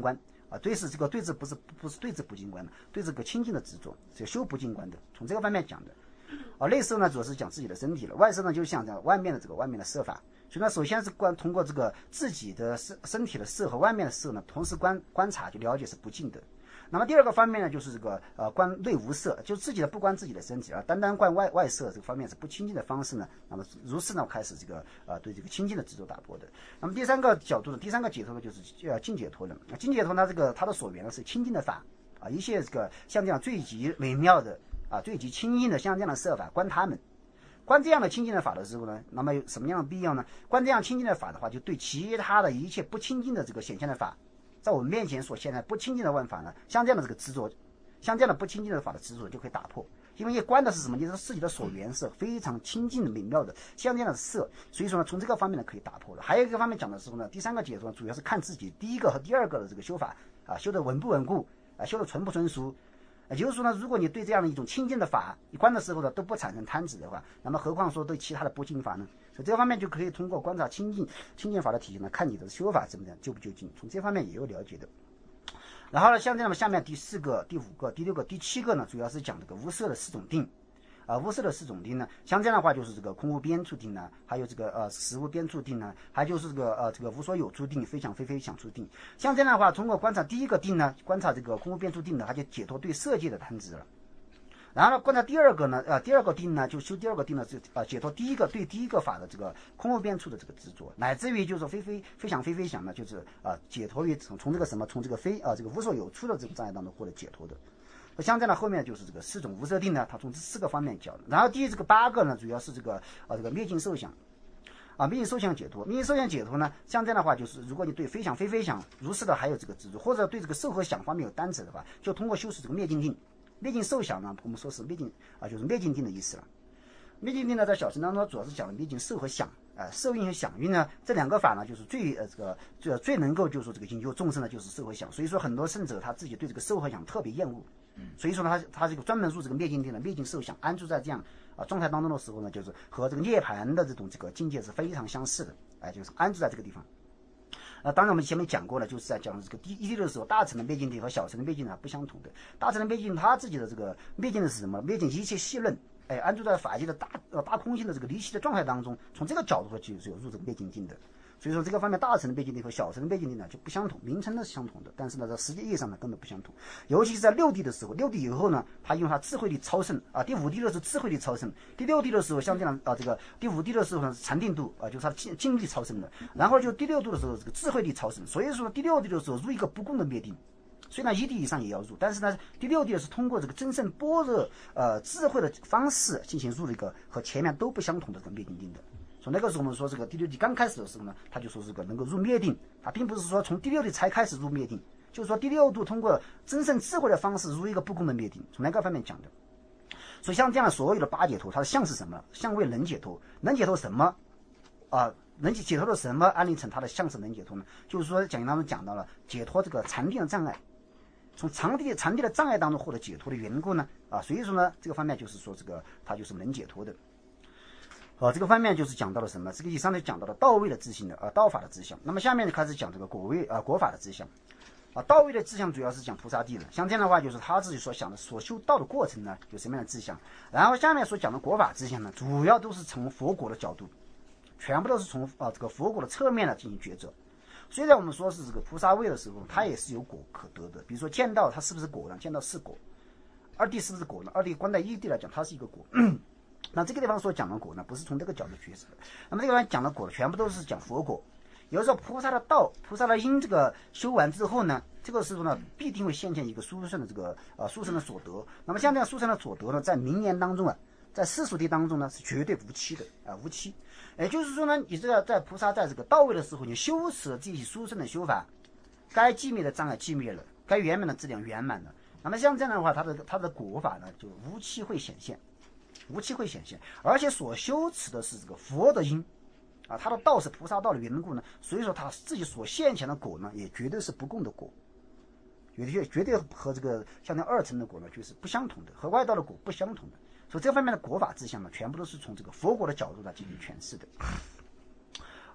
啊，对是这个对治不是不是对治不净观的，对这个清净的执着，是修不净观的，从这个方面讲的。啊，内色呢主要是讲自己的身体了，外色呢就像讲外面的这个外面的色法。所以呢，首先是观通过这个自己的身身体的色和外面的色呢，同时观观察就了解是不净的。那么第二个方面呢，就是这个呃观内无色，就自己的不观自己的身体啊，单单观外外色，这个方面是不清净的方式呢。那么如是呢，开始这个呃对这个清净的执着打破的。那么第三个角度呢，第三个解脱呢，就是呃净解脱了。净解脱呢，这个它的所缘呢是清净的法啊，一切这个像这样最极美妙的啊，最极清净的像这样的色法，观他们。观这样的清净的法的时候呢，那么有什么样的必要呢？观这样清净的法的话，就对其他的一切不清净的这个显现的法，在我们面前所现在不清净的万法呢，像这样的这个执着，像这样的不清净的法的执着就可以打破。因为观的是什么？就是自己的所缘是非常清净的、美妙的，像这样的色。所以说呢，从这个方面呢可以打破了。还有一个方面讲的时候呢，第三个解脱主要是看自己第一个和第二个的这个修法啊，修的稳不稳固啊，修的纯不纯熟。也就是说呢，如果你对这样的一种清净的法一观的时候呢都不产生贪执的话，那么何况说对其他的不净法呢？所以这方面就可以通过观察清净清净法的体系呢，看你的修法怎么样究不究竟，从这方面也有了解的。然后呢，像这样下面第四个、第五个、第六个、第七个呢，主要是讲这个无色的四种定。啊，无色的四种定呢，像这样的话就是这个空无边处定呢，还有这个呃实无边处定呢，还就是这个呃这个无所有处定、非想非非想处定。像这样的话，通过观察第一个定呢，观察这个空无边处定呢，它就解脱对色界的贪执了。然后呢，观察第二个呢，呃第二个定呢，就修第二个定呢，就啊、呃、解脱第一个对第一个法的这个空无边处的这个执着，乃至于就是非非非想非非想呢，就是啊、呃、解脱于从从这个什么从这个非啊、呃、这个无所有处的这个障碍当中获得解脱的。像这样的后面就是这个四种无色定呢，它从这四个方面讲。然后第这个八个呢，主要是这个啊这个灭尽受想，啊灭尽受想解脱。灭尽受想解脱呢，像这样的话就是，如果你对非想非非想如是的还有这个执着，或者对这个受和想方面有单执的话，就通过修持这个灭尽定。灭尽受想呢，我们说是灭尽啊，就是灭尽定的意思了。灭尽定呢，在小乘当中主要是讲的灭尽受和想，啊、呃，受蕴和想蕴呢，这两个法呢，就是最呃这个最最能够就是说这个引诱众生的，就是受和想。所以说很多圣者他自己对这个受和想特别厌恶。所以说呢，他他这个专门入这个灭尽定的灭尽受想，安住在这样啊状态当中的时候呢，就是和这个涅槃的这种这个境界是非常相似的，哎，就是安住在这个地方。呃，当然我们前面讲过了，就是在讲这个第一地的时候，大乘的灭尽定和小乘的灭尽定不相同的。大乘的灭尽他自己的这个灭尽的是什么？灭尽一切细论，哎，安住在法界的大呃大空性的这个离息的状态当中，从这个角度说就是有入这个灭尽定的。所以说这个方面，大乘的灭尽定和小乘的灭尽定呢就不相同，名称呢是相同的，但是呢在实际意义上呢根本不相同。尤其是在六地的时候，六地以后呢，他因为他智慧力超胜啊，第五地的时候智慧力超胜，第六地的时候像这样啊，这个第五地的时候呢禅定度啊，就是他精精力超胜的，然后就第六度的时候这个智慧力超胜，所以说第六地的时候入一个不共的灭定。虽然一地以上也要入，但是呢，第六地是通过这个真正般若呃智慧的方式进行入了一个和前面都不相同的这个灭定定的。从那个时候我们说这个第六地刚开始的时候呢，他就说这个能够入灭定，他并不是说从第六地才开始入灭定，就是说第六度通过真正智慧的方式入一个不共的灭定，从那个方面讲的。所以像这样的所有的八解脱，它的相是什么？相为能解脱，能解脱什么？啊、呃，能解脱的什么？安立成它的相是能解脱呢？就是说讲义当中讲到了解脱这个禅定的障碍，从禅定禅定的障碍当中获得解脱的缘故呢，啊，所以说呢这个方面就是说这个它就是能解脱的。呃，这个方面就是讲到了什么？这个以上呢讲到了道位的自性的呃道法的志向。那么下面就开始讲这个果位啊、呃、果法的志向。啊，道位的志向主要是讲菩萨地了。像这样的话，就是他自己所想的所修道的过程呢，有什么样的志向。然后下面所讲的果法志向呢，主要都是从佛果的角度，全部都是从啊这个佛果的侧面呢进行抉择。虽然我们说是这个菩萨位的时候，它也是有果可得的。比如说见道，它是不是果呢？见道是果。二地是不是果呢？二地观待一地来讲，它是一个果。那这个地方所讲的果呢，不是从这个角度抉择的。那么这个地方讲的果，全部都是讲佛果。有时候菩萨的道、菩萨的因，这个修完之后呢，这个时候呢，必定会现现一个殊胜的这个呃殊胜的所得。那么像这样殊胜的所得呢，在明年当中啊，在世俗地当中呢，是绝对无期的啊、呃，无期。也就是说呢，你这个在菩萨在这个到位的时候，你修持这些殊胜的修法，该寂灭的障碍寂灭了，该圆满的质量圆满了。那么像这样的话，它的它的果法呢，就无期会显现。无期会显现，而且所修持的是这个佛的因，啊，他的道是菩萨道的缘故呢，所以说他自己所现前的果呢，也绝对是不共的果，有些绝对和这个像那二层的果呢，就是不相同的，和外道的果不相同的。所以这方面的果法志向呢，全部都是从这个佛果的角度来进行诠释的。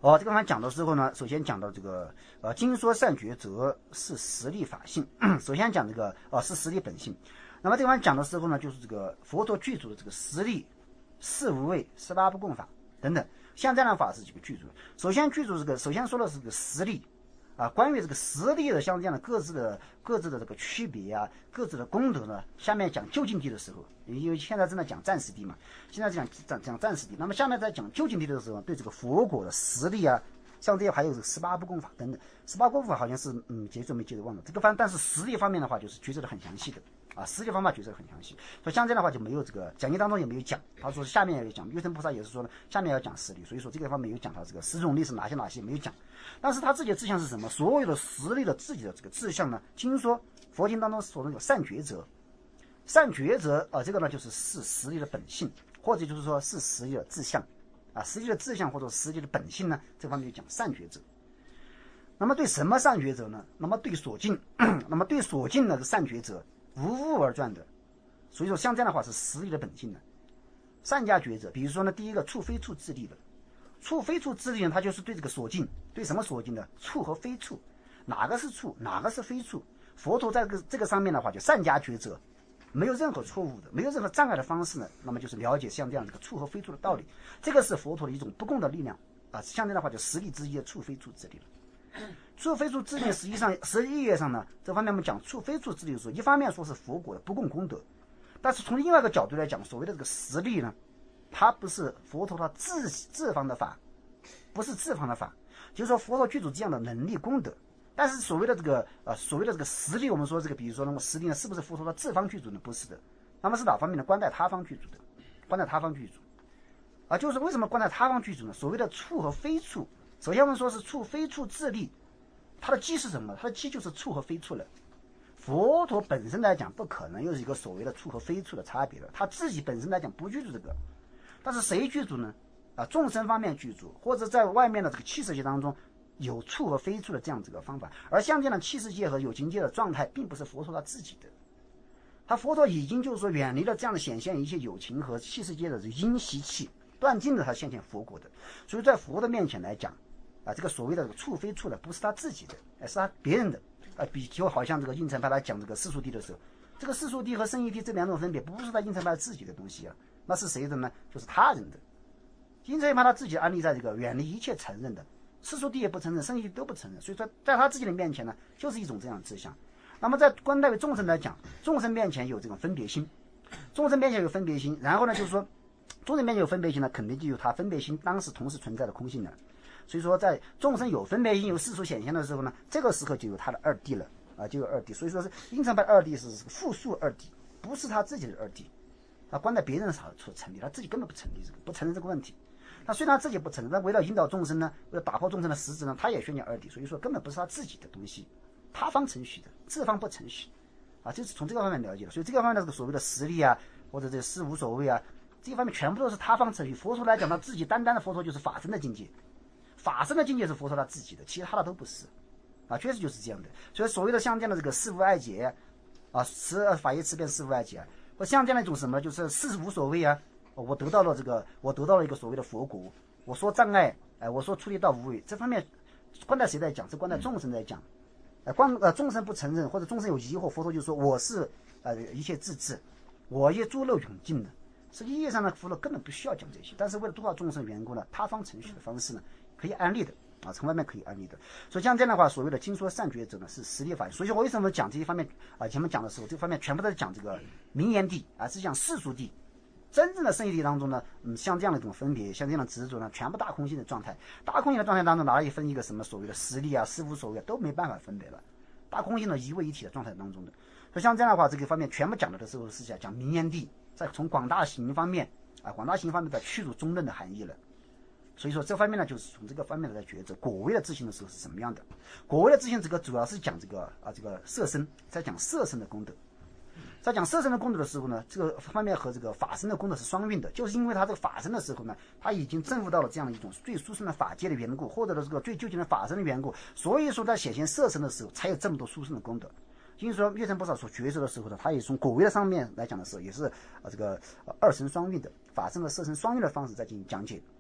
哦，这个地方讲的时候呢，首先讲到这个呃，经说善觉者是实力法性。首先讲这个呃是实力本性。那么这地方讲的时候呢，就是这个佛陀具足的这个实力、四无畏、十八不共法等等，像这样的法是几个具足。首先具足这个，首先说的是这个实力啊，关于这个实力的像这样的各自的各自的这个区别啊，各自的功德呢，下面讲究竟谛的时候，因为现在正在讲暂时谛嘛，现在讲讲讲暂时谛，那么下面在讲究竟谛的时候，对这个佛果的实力啊，像这些还有这个十八不共法等等，十八不共法好像是嗯节奏没记得忘了，这个方但是实力方面的话就是抉择的很详细的。啊，实际方法决策很详细，所以像这样的话就没有这个讲义当中也没有讲，他说下面也有讲，月神菩萨也是说呢，下面要讲实力，所以说这个方面有讲到这个十种力是哪些哪些没有讲，但是他自己的志向是什么？所有的实力的自己的这个志向呢，经说佛经当中说的有善觉者，善觉者啊、呃，这个呢就是是实力的本性，或者就是说是实力的志向啊，实力的志向或者实力的本性呢，这方面就讲善觉者。那么对什么善觉者呢？那么对所境，那么对所境呢是善觉者。无物而转的，所以说像这样的话是实力的本性的。善加觉者，比如说呢，第一个处非处自利的，处非处自利呢，它就是对这个所境，对什么所境呢？处和非处，哪个是处，哪个是非处？佛陀在这个这个上面的话，就善加觉者，没有任何错误的，没有任何障碍的方式呢，那么就是了解像这样这个处和非处的道理，这个是佛陀的一种不共的力量啊。像这样的话，就实力之一的处非处自利了。处非处自利实际上实际意义上呢，这方面我们讲处非处自利的时候，一方面说是佛果的不共功德，但是从另外一个角度来讲，所谓的这个实力呢，它不是佛陀他自自方的法，不是自方的法，就是说佛陀具足这样的能力功德，但是所谓的这个呃所谓的这个实力，我们说这个比如说那么实力呢，是不是佛陀他自方具足呢？不是的，那么是哪方面呢？观待他方具足的，观待他方具足啊，就是为什么观待他方具足呢？所谓的处和非处，首先我们说是处非处自利。它的基是什么？它的基就是处和非处了。佛陀本身来讲，不可能有一个所谓的处和非处的差别的，他自己本身来讲不具足这个。但是谁具足呢？啊，众生方面具足，或者在外面的这个气世界当中有处和非处的这样这个方法。而像这样的气世界和有情界的状态，并不是佛陀他自己的。他佛陀已经就是说远离了这样的显现一切有情和气世界的因习气，断尽了他现现佛果的。所以在佛的面前来讲。啊，这个所谓的处非处的不是他自己的，而是他别人的。啊，比就好像这个应成派来讲这个世俗谛的时候，这个世俗谛和圣义谛这两种分别，不是他应成派自己的东西啊，那是谁的呢？就是他人的。应成派他自己安立在这个远离一切承认的，世俗谛也不承认，圣义谛都不承认，所以说在他自己的面前呢，就是一种这样的志向。那么在观待为众生来讲，众生面前有这种分别心，众生面前有分别心，然后呢就是说，众生面前有分别心呢，肯定就有他分别心当时同时存在的空性了。所以说，在众生有分别心、有世俗显现的时候呢，这个时候就有他的二谛了啊，就有二谛。所以说是应成派二谛是复数二谛，不是他自己的二谛，他观待别人所成立，他自己根本不成立这个，不承认这个问题。他虽然自己不承认，但为了引导众生呢，为了打破众生的实质呢，他也宣讲二谛。所以说根本不是他自己的东西，他方承许的，自方不承许啊，就是从这个方面了解的。所以这个方面的这个所谓的实力啊，或者这个事无所谓啊，这一方面全部都是他方承许。佛陀来讲，他自己单单的佛陀就是法身的境界。法身的境界是佛陀他自己的，其他的都不是，啊，确实就是这样的。所以所谓的像这样的这个四无碍解，啊，十法业持遍四无碍解，或像这样的一种什么，就是事无所谓啊，我得到了这个，我得到了一个所谓的佛果，我说障碍，哎，我说出离道无为，这方面观待谁在讲？是观待众生在讲，呃，观呃众生不承认或者众生有疑惑，佛陀就说我是呃一切自治，我也诸漏永尽的。实际意义上呢，佛陀根本不需要讲这些，但是为了度化众生的缘故呢，他方程序的方式呢。可以安利的啊，从外面可以安利的。所以像这样的话，所谓的经说善觉者呢，是实力法。所以我为什么讲这些方面啊？前面讲的时候，这方面全部都是讲这个名言谛啊，是讲世俗谛。真正的圣义谛当中呢，嗯，像这样的一种分别，像这样的执着呢，全部大空性的状态。大空性的状态当中，哪里分一个什么所谓的实力啊、事无所谓啊，都没办法分别了。大空性的一位一体的状态当中的。所以像这样的话，这个方面全部讲的的时候是讲讲名言谛，在从广大行方面啊，广大行方面的去除中论的含义了。所以说这方面呢，就是从这个方面来抉择果位的自信的时候是什么样的。果位的自信这个主要是讲这个啊这个色身，在讲色身的功德，在讲色身的功德的时候呢，这个方面和这个法身的功德是双运的，就是因为他这个法身的时候呢，他已经证悟到了这样的一种最殊胜的法界的缘故，获得了这个最究竟的法身的缘故，所以说在显现色身的时候才有这么多殊胜的功德。因此说月神菩萨所抉择的时候呢，他也从果位的上面来讲的时候，也是啊这个、呃、二身双运的法身和色身双运的方式在进行讲解。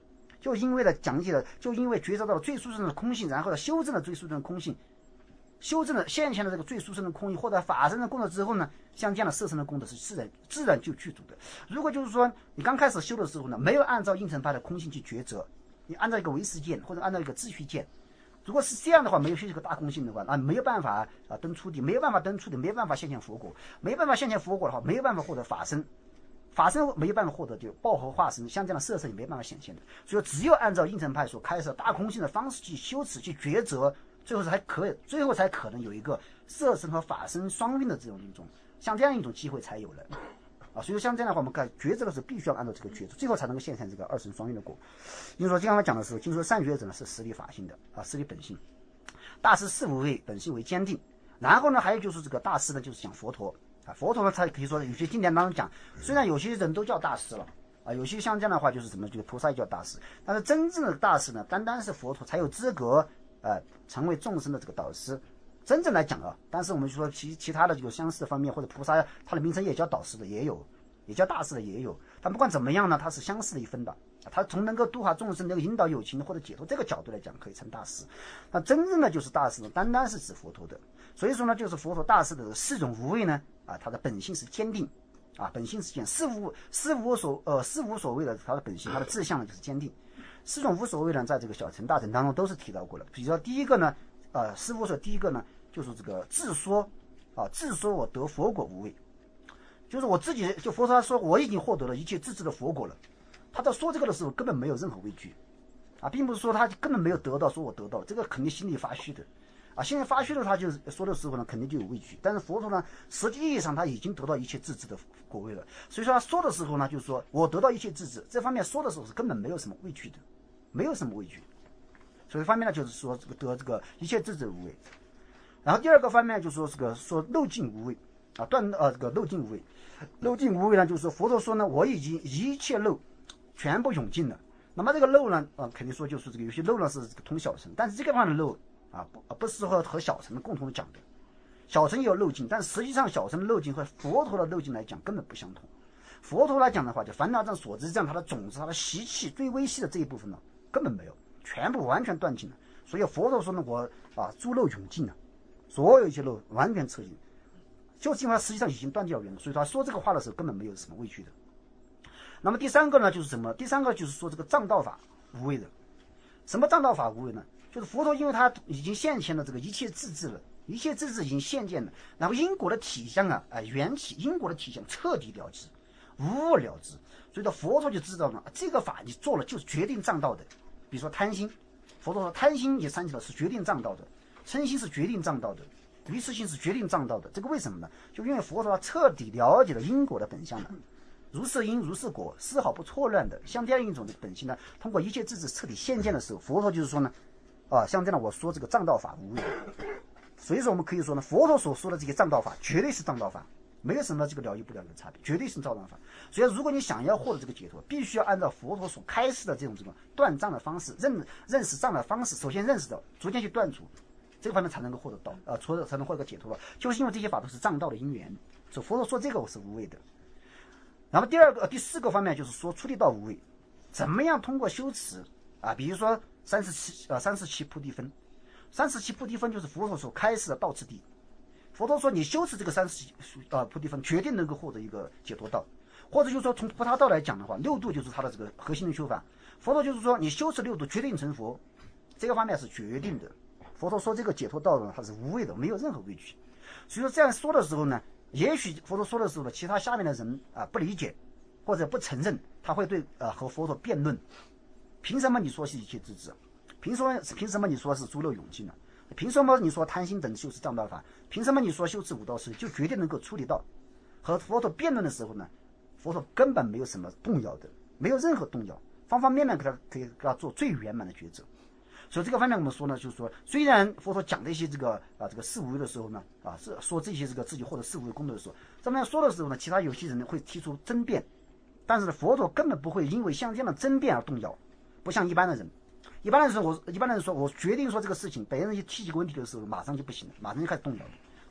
就因为了讲解了，就因为觉察到了最殊胜的空性，然后呢修正了最殊胜的空性，修正了现前的这个最殊胜的空性，或者法身的功德之后呢，像这样的色身的功德是自然自然就具足的。如果就是说你刚开始修的时候呢，没有按照应成派的空性去抉择，你按照一个唯识见或者按照一个秩序见，如果是这样的话，没有修这个大空性的话，啊，没有办法啊登初地，没有办法登初地，没有办法现前佛果，没有办法现前佛果的话，没有办法获得法身，法身没有办法获得就报和化身，像这样的色身也没办法显现的。所以只有按照应成派所开设大空性的方式去修持去抉择，最后才可以，最后才可能有一个色身和法身双运的这种一种，像这样一种机会才有了。啊，所以像这样的话，我们看抉择的时候必须要按照这个抉择，最后才能够现成这个二神双运的果。因为说经常讲的时候，经说善觉者呢是实力法性的啊，实力本性。大师四无畏，本性为坚定。然后呢，还有就是这个大师呢，就是讲佛陀啊，佛陀呢，他可以说有些经典当中讲，虽然有些人都叫大师了啊，有些像这样的话就是什么，这个菩萨也叫大师，但是真正的大师呢，单单是佛陀才有资格呃成为众生的这个导师。真正来讲啊，但是我们说其其他的这个相似的方面，或者菩萨他的名称也叫导师的也有，也叫大师的也有。但不管怎么样呢，他是相似的一分的。他从能够度化众生、能够引导有情或者解脱这个角度来讲，可以称大师。那真正的就是大师呢，单单是指佛陀的。所以说呢，就是佛陀大师的四种无畏呢，啊，他的本性是坚定，啊，本性是坚，四无四无所呃四无所谓的他的本性，他的志向呢就是坚定。四种无所谓呢，在这个小乘大乘当中都是提到过了。比如说第一个呢，呃，四无所第一个呢。就是这个自说啊，自说我得佛果无畏，就是我自己就佛陀说我已经获得了一切自制的佛果了，他在说这个的时候根本没有任何畏惧啊，并不是说他根本没有得到，说我得到这个肯定心里发虚的啊，心里发虚的他就说的时候呢肯定就有畏惧，但是佛陀呢实际意义上他已经得到一切自制的果位了，所以说他说的时候呢就是说我得到一切自制，这方面说的时候是根本没有什么畏惧的，没有什么畏惧，所以方面呢就是说这个得这个一切自制无畏。然后第二个方面就是说这个说漏尽无畏啊，断呃这个漏尽无畏，漏尽无畏呢就是说佛陀说呢我已经一切漏全部涌尽了。那么这个漏呢啊肯定说就是这个有些漏呢是这个通小乘，但是这个方面的漏啊不不适合和小乘共同讲的。小乘也有漏尽，但实际上小乘的漏尽和佛陀的漏尽来讲根本不相同。佛陀来讲的话，就烦恼障所知障它的种子它的习气最微细的这一部分呢根本没有，全部完全断尽了。所以佛陀说呢我啊诸漏涌尽了。所有一些漏完全彻尽，就是因为他实际上已经断掉缘了，所以他说这个话的时候根本没有什么畏惧的。那么第三个呢，就是什么？第三个就是说这个障道法无畏的。什么障道法无畏呢？就是佛陀因为他已经现前了这个一切自治了，一切自治已经现见了，然后因果的体相啊，啊、呃、缘起因果的体相彻底了知，无我了知，所以说佛陀就知道了这个法你做了就是决定障道的。比如说贪心，佛陀说贪心也三起了是决定障道的。嗔心是决定障道的，愚痴心是决定障道的，这个为什么呢？就因为佛陀彻底了解了因果的本相了，如是因如是果，丝毫不错乱的，像这样一种的本性呢，通过一切智智彻底现见的时候，佛陀就是说呢，啊，像这样我说这个障道法无畏，所以说我们可以说呢，佛陀所说的这些障道法绝对是障道法，没有什么这个了与不了的差别，绝对是障道法。所以如果你想要获得这个解脱，必须要按照佛陀所开示的这种这种断障的方式，认认识障的方式，首先认识到，逐渐去断除。这个方面才能够获得到，呃，除了才能获得解脱了，就是因为这些法都是障道的因缘，所以佛陀说这个我是无畏的。然后第二个、呃、第四个方面就是说出离道无畏，怎么样通过修持啊，比如说三十七呃三十七菩提分，三十七菩提分就是佛陀所开示的道次第。佛陀说你修持这个三十七呃菩提分，决定能够获得一个解脱道，或者就是说从菩萨道来讲的话，六度就是他的这个核心的修法。佛陀就是说你修持六度决定成佛，这个方面是决定的。佛陀说这个解脱道呢，它是无畏的，没有任何畏惧。所以说这样说的时候呢，也许佛陀说的时候呢，其他下面的人啊不理解或者不承认，他会对呃和佛陀辩论：凭什么你说是一切自治？凭什么凭什么你说是诸漏涌尽呢？凭什么你说贪心等修持障道法？凭什么你说修持五道次第就决定能够处理到？和佛陀辩论的时候呢，佛陀根本没有什么动摇的，没有任何动摇，方方面面给他可以给他做最圆满的抉择。所以这个方面我们说呢，就是说，虽然佛陀讲这些这个啊这个四无畏的时候呢，啊是说这些这个自己获得四无畏功德的时候，这么样说的时候呢，其他有些人会提出争辩，但是呢，佛陀根本不会因为像这样的争辩而动摇，不像一般的人，一般的人说我一般的人说我决定说这个事情，别人一提几个问题的时候，马上就不行了，马上就开始动摇了。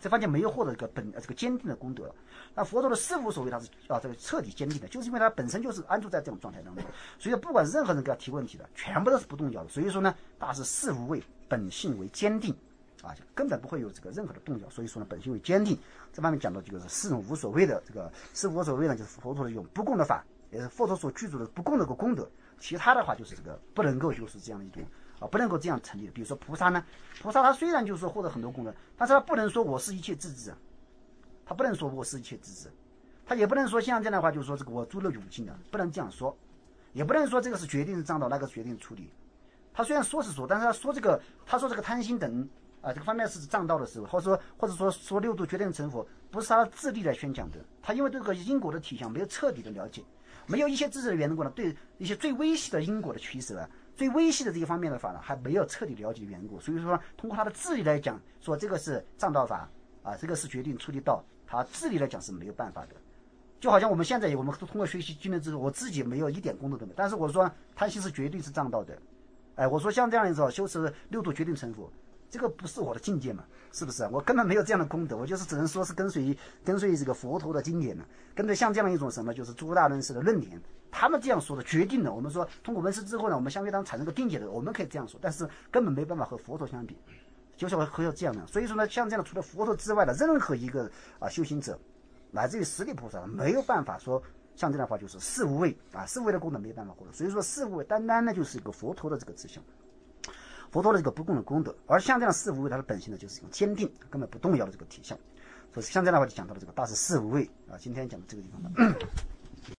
这方面没有获得这个本这个坚定的功德了。那佛陀的四无所谓，它是啊这个彻底坚定的，就是因为它本身就是安住在这种状态当中，所以说不管任何人给他提问题的，全部都是不动摇的。所以说呢，大是四无畏，本性为坚定。啊，根本不会有这个任何的动摇，所以说呢，本性为坚定。这方面讲到这个是四种无所谓的，这个四无所谓呢，就是佛陀的一种不共的法，也是佛陀所具足的不共的个功德。其他的话就是这个不能够就是这样的一种啊，不能够这样成立的。比如说菩萨呢，菩萨他虽然就是说获得很多功德，但是他不能说我是一切智智啊，他不能说我是一切智智，他也不能说像这样的话就是说这个我诸乐永尽的，不能这样说，也不能说这个是决定是障道，那个是决定处理。他虽然说是说，但是他说这个他说这个贪心等。啊，这个方面是障道的时候，或者说或者说说六度决定成佛，不是他自力来宣讲的。他因为对这个因果的体相没有彻底的了解，没有一些知识的缘故呢，对一些最微细的因果的取舍啊，最微细的这个方面的法呢，还没有彻底了解的缘故。所以说，通过他的智力来讲，说这个是障道法啊，这个是决定出离道，他智力来讲是没有办法的。就好像我们现在我们通过学习经论之后，我自己没有一点功德都没有，但是我说贪心是绝对是障道的。哎，我说像这样的时候修持六度决定成佛。这个不是我的境界嘛，是不是？我根本没有这样的功德，我就是只能说是跟随跟随这个佛陀的经典呢，跟着像这样一种什么，就是诸大论师的论点，他们这样说的决定了。我们说通过闻思之后呢，我们相对当产生个定解的，我们可以这样说，但是根本没办法和佛陀相比，就是和这样的。所以说呢，像这样的除了佛陀之外的任何一个啊修行者，乃至于十力菩萨，没有办法说像这样的话就是四无畏啊，四无畏的功能没有办法获得。所以说四无畏单单呢就是一个佛陀的这个志向。佛陀的这个不共的功德，而像这样的四无畏，它的本性呢就是一种坚定，根本不动摇的这个体相。所以像这样的话就讲到了这个大是四无畏啊。今天讲的这个地方。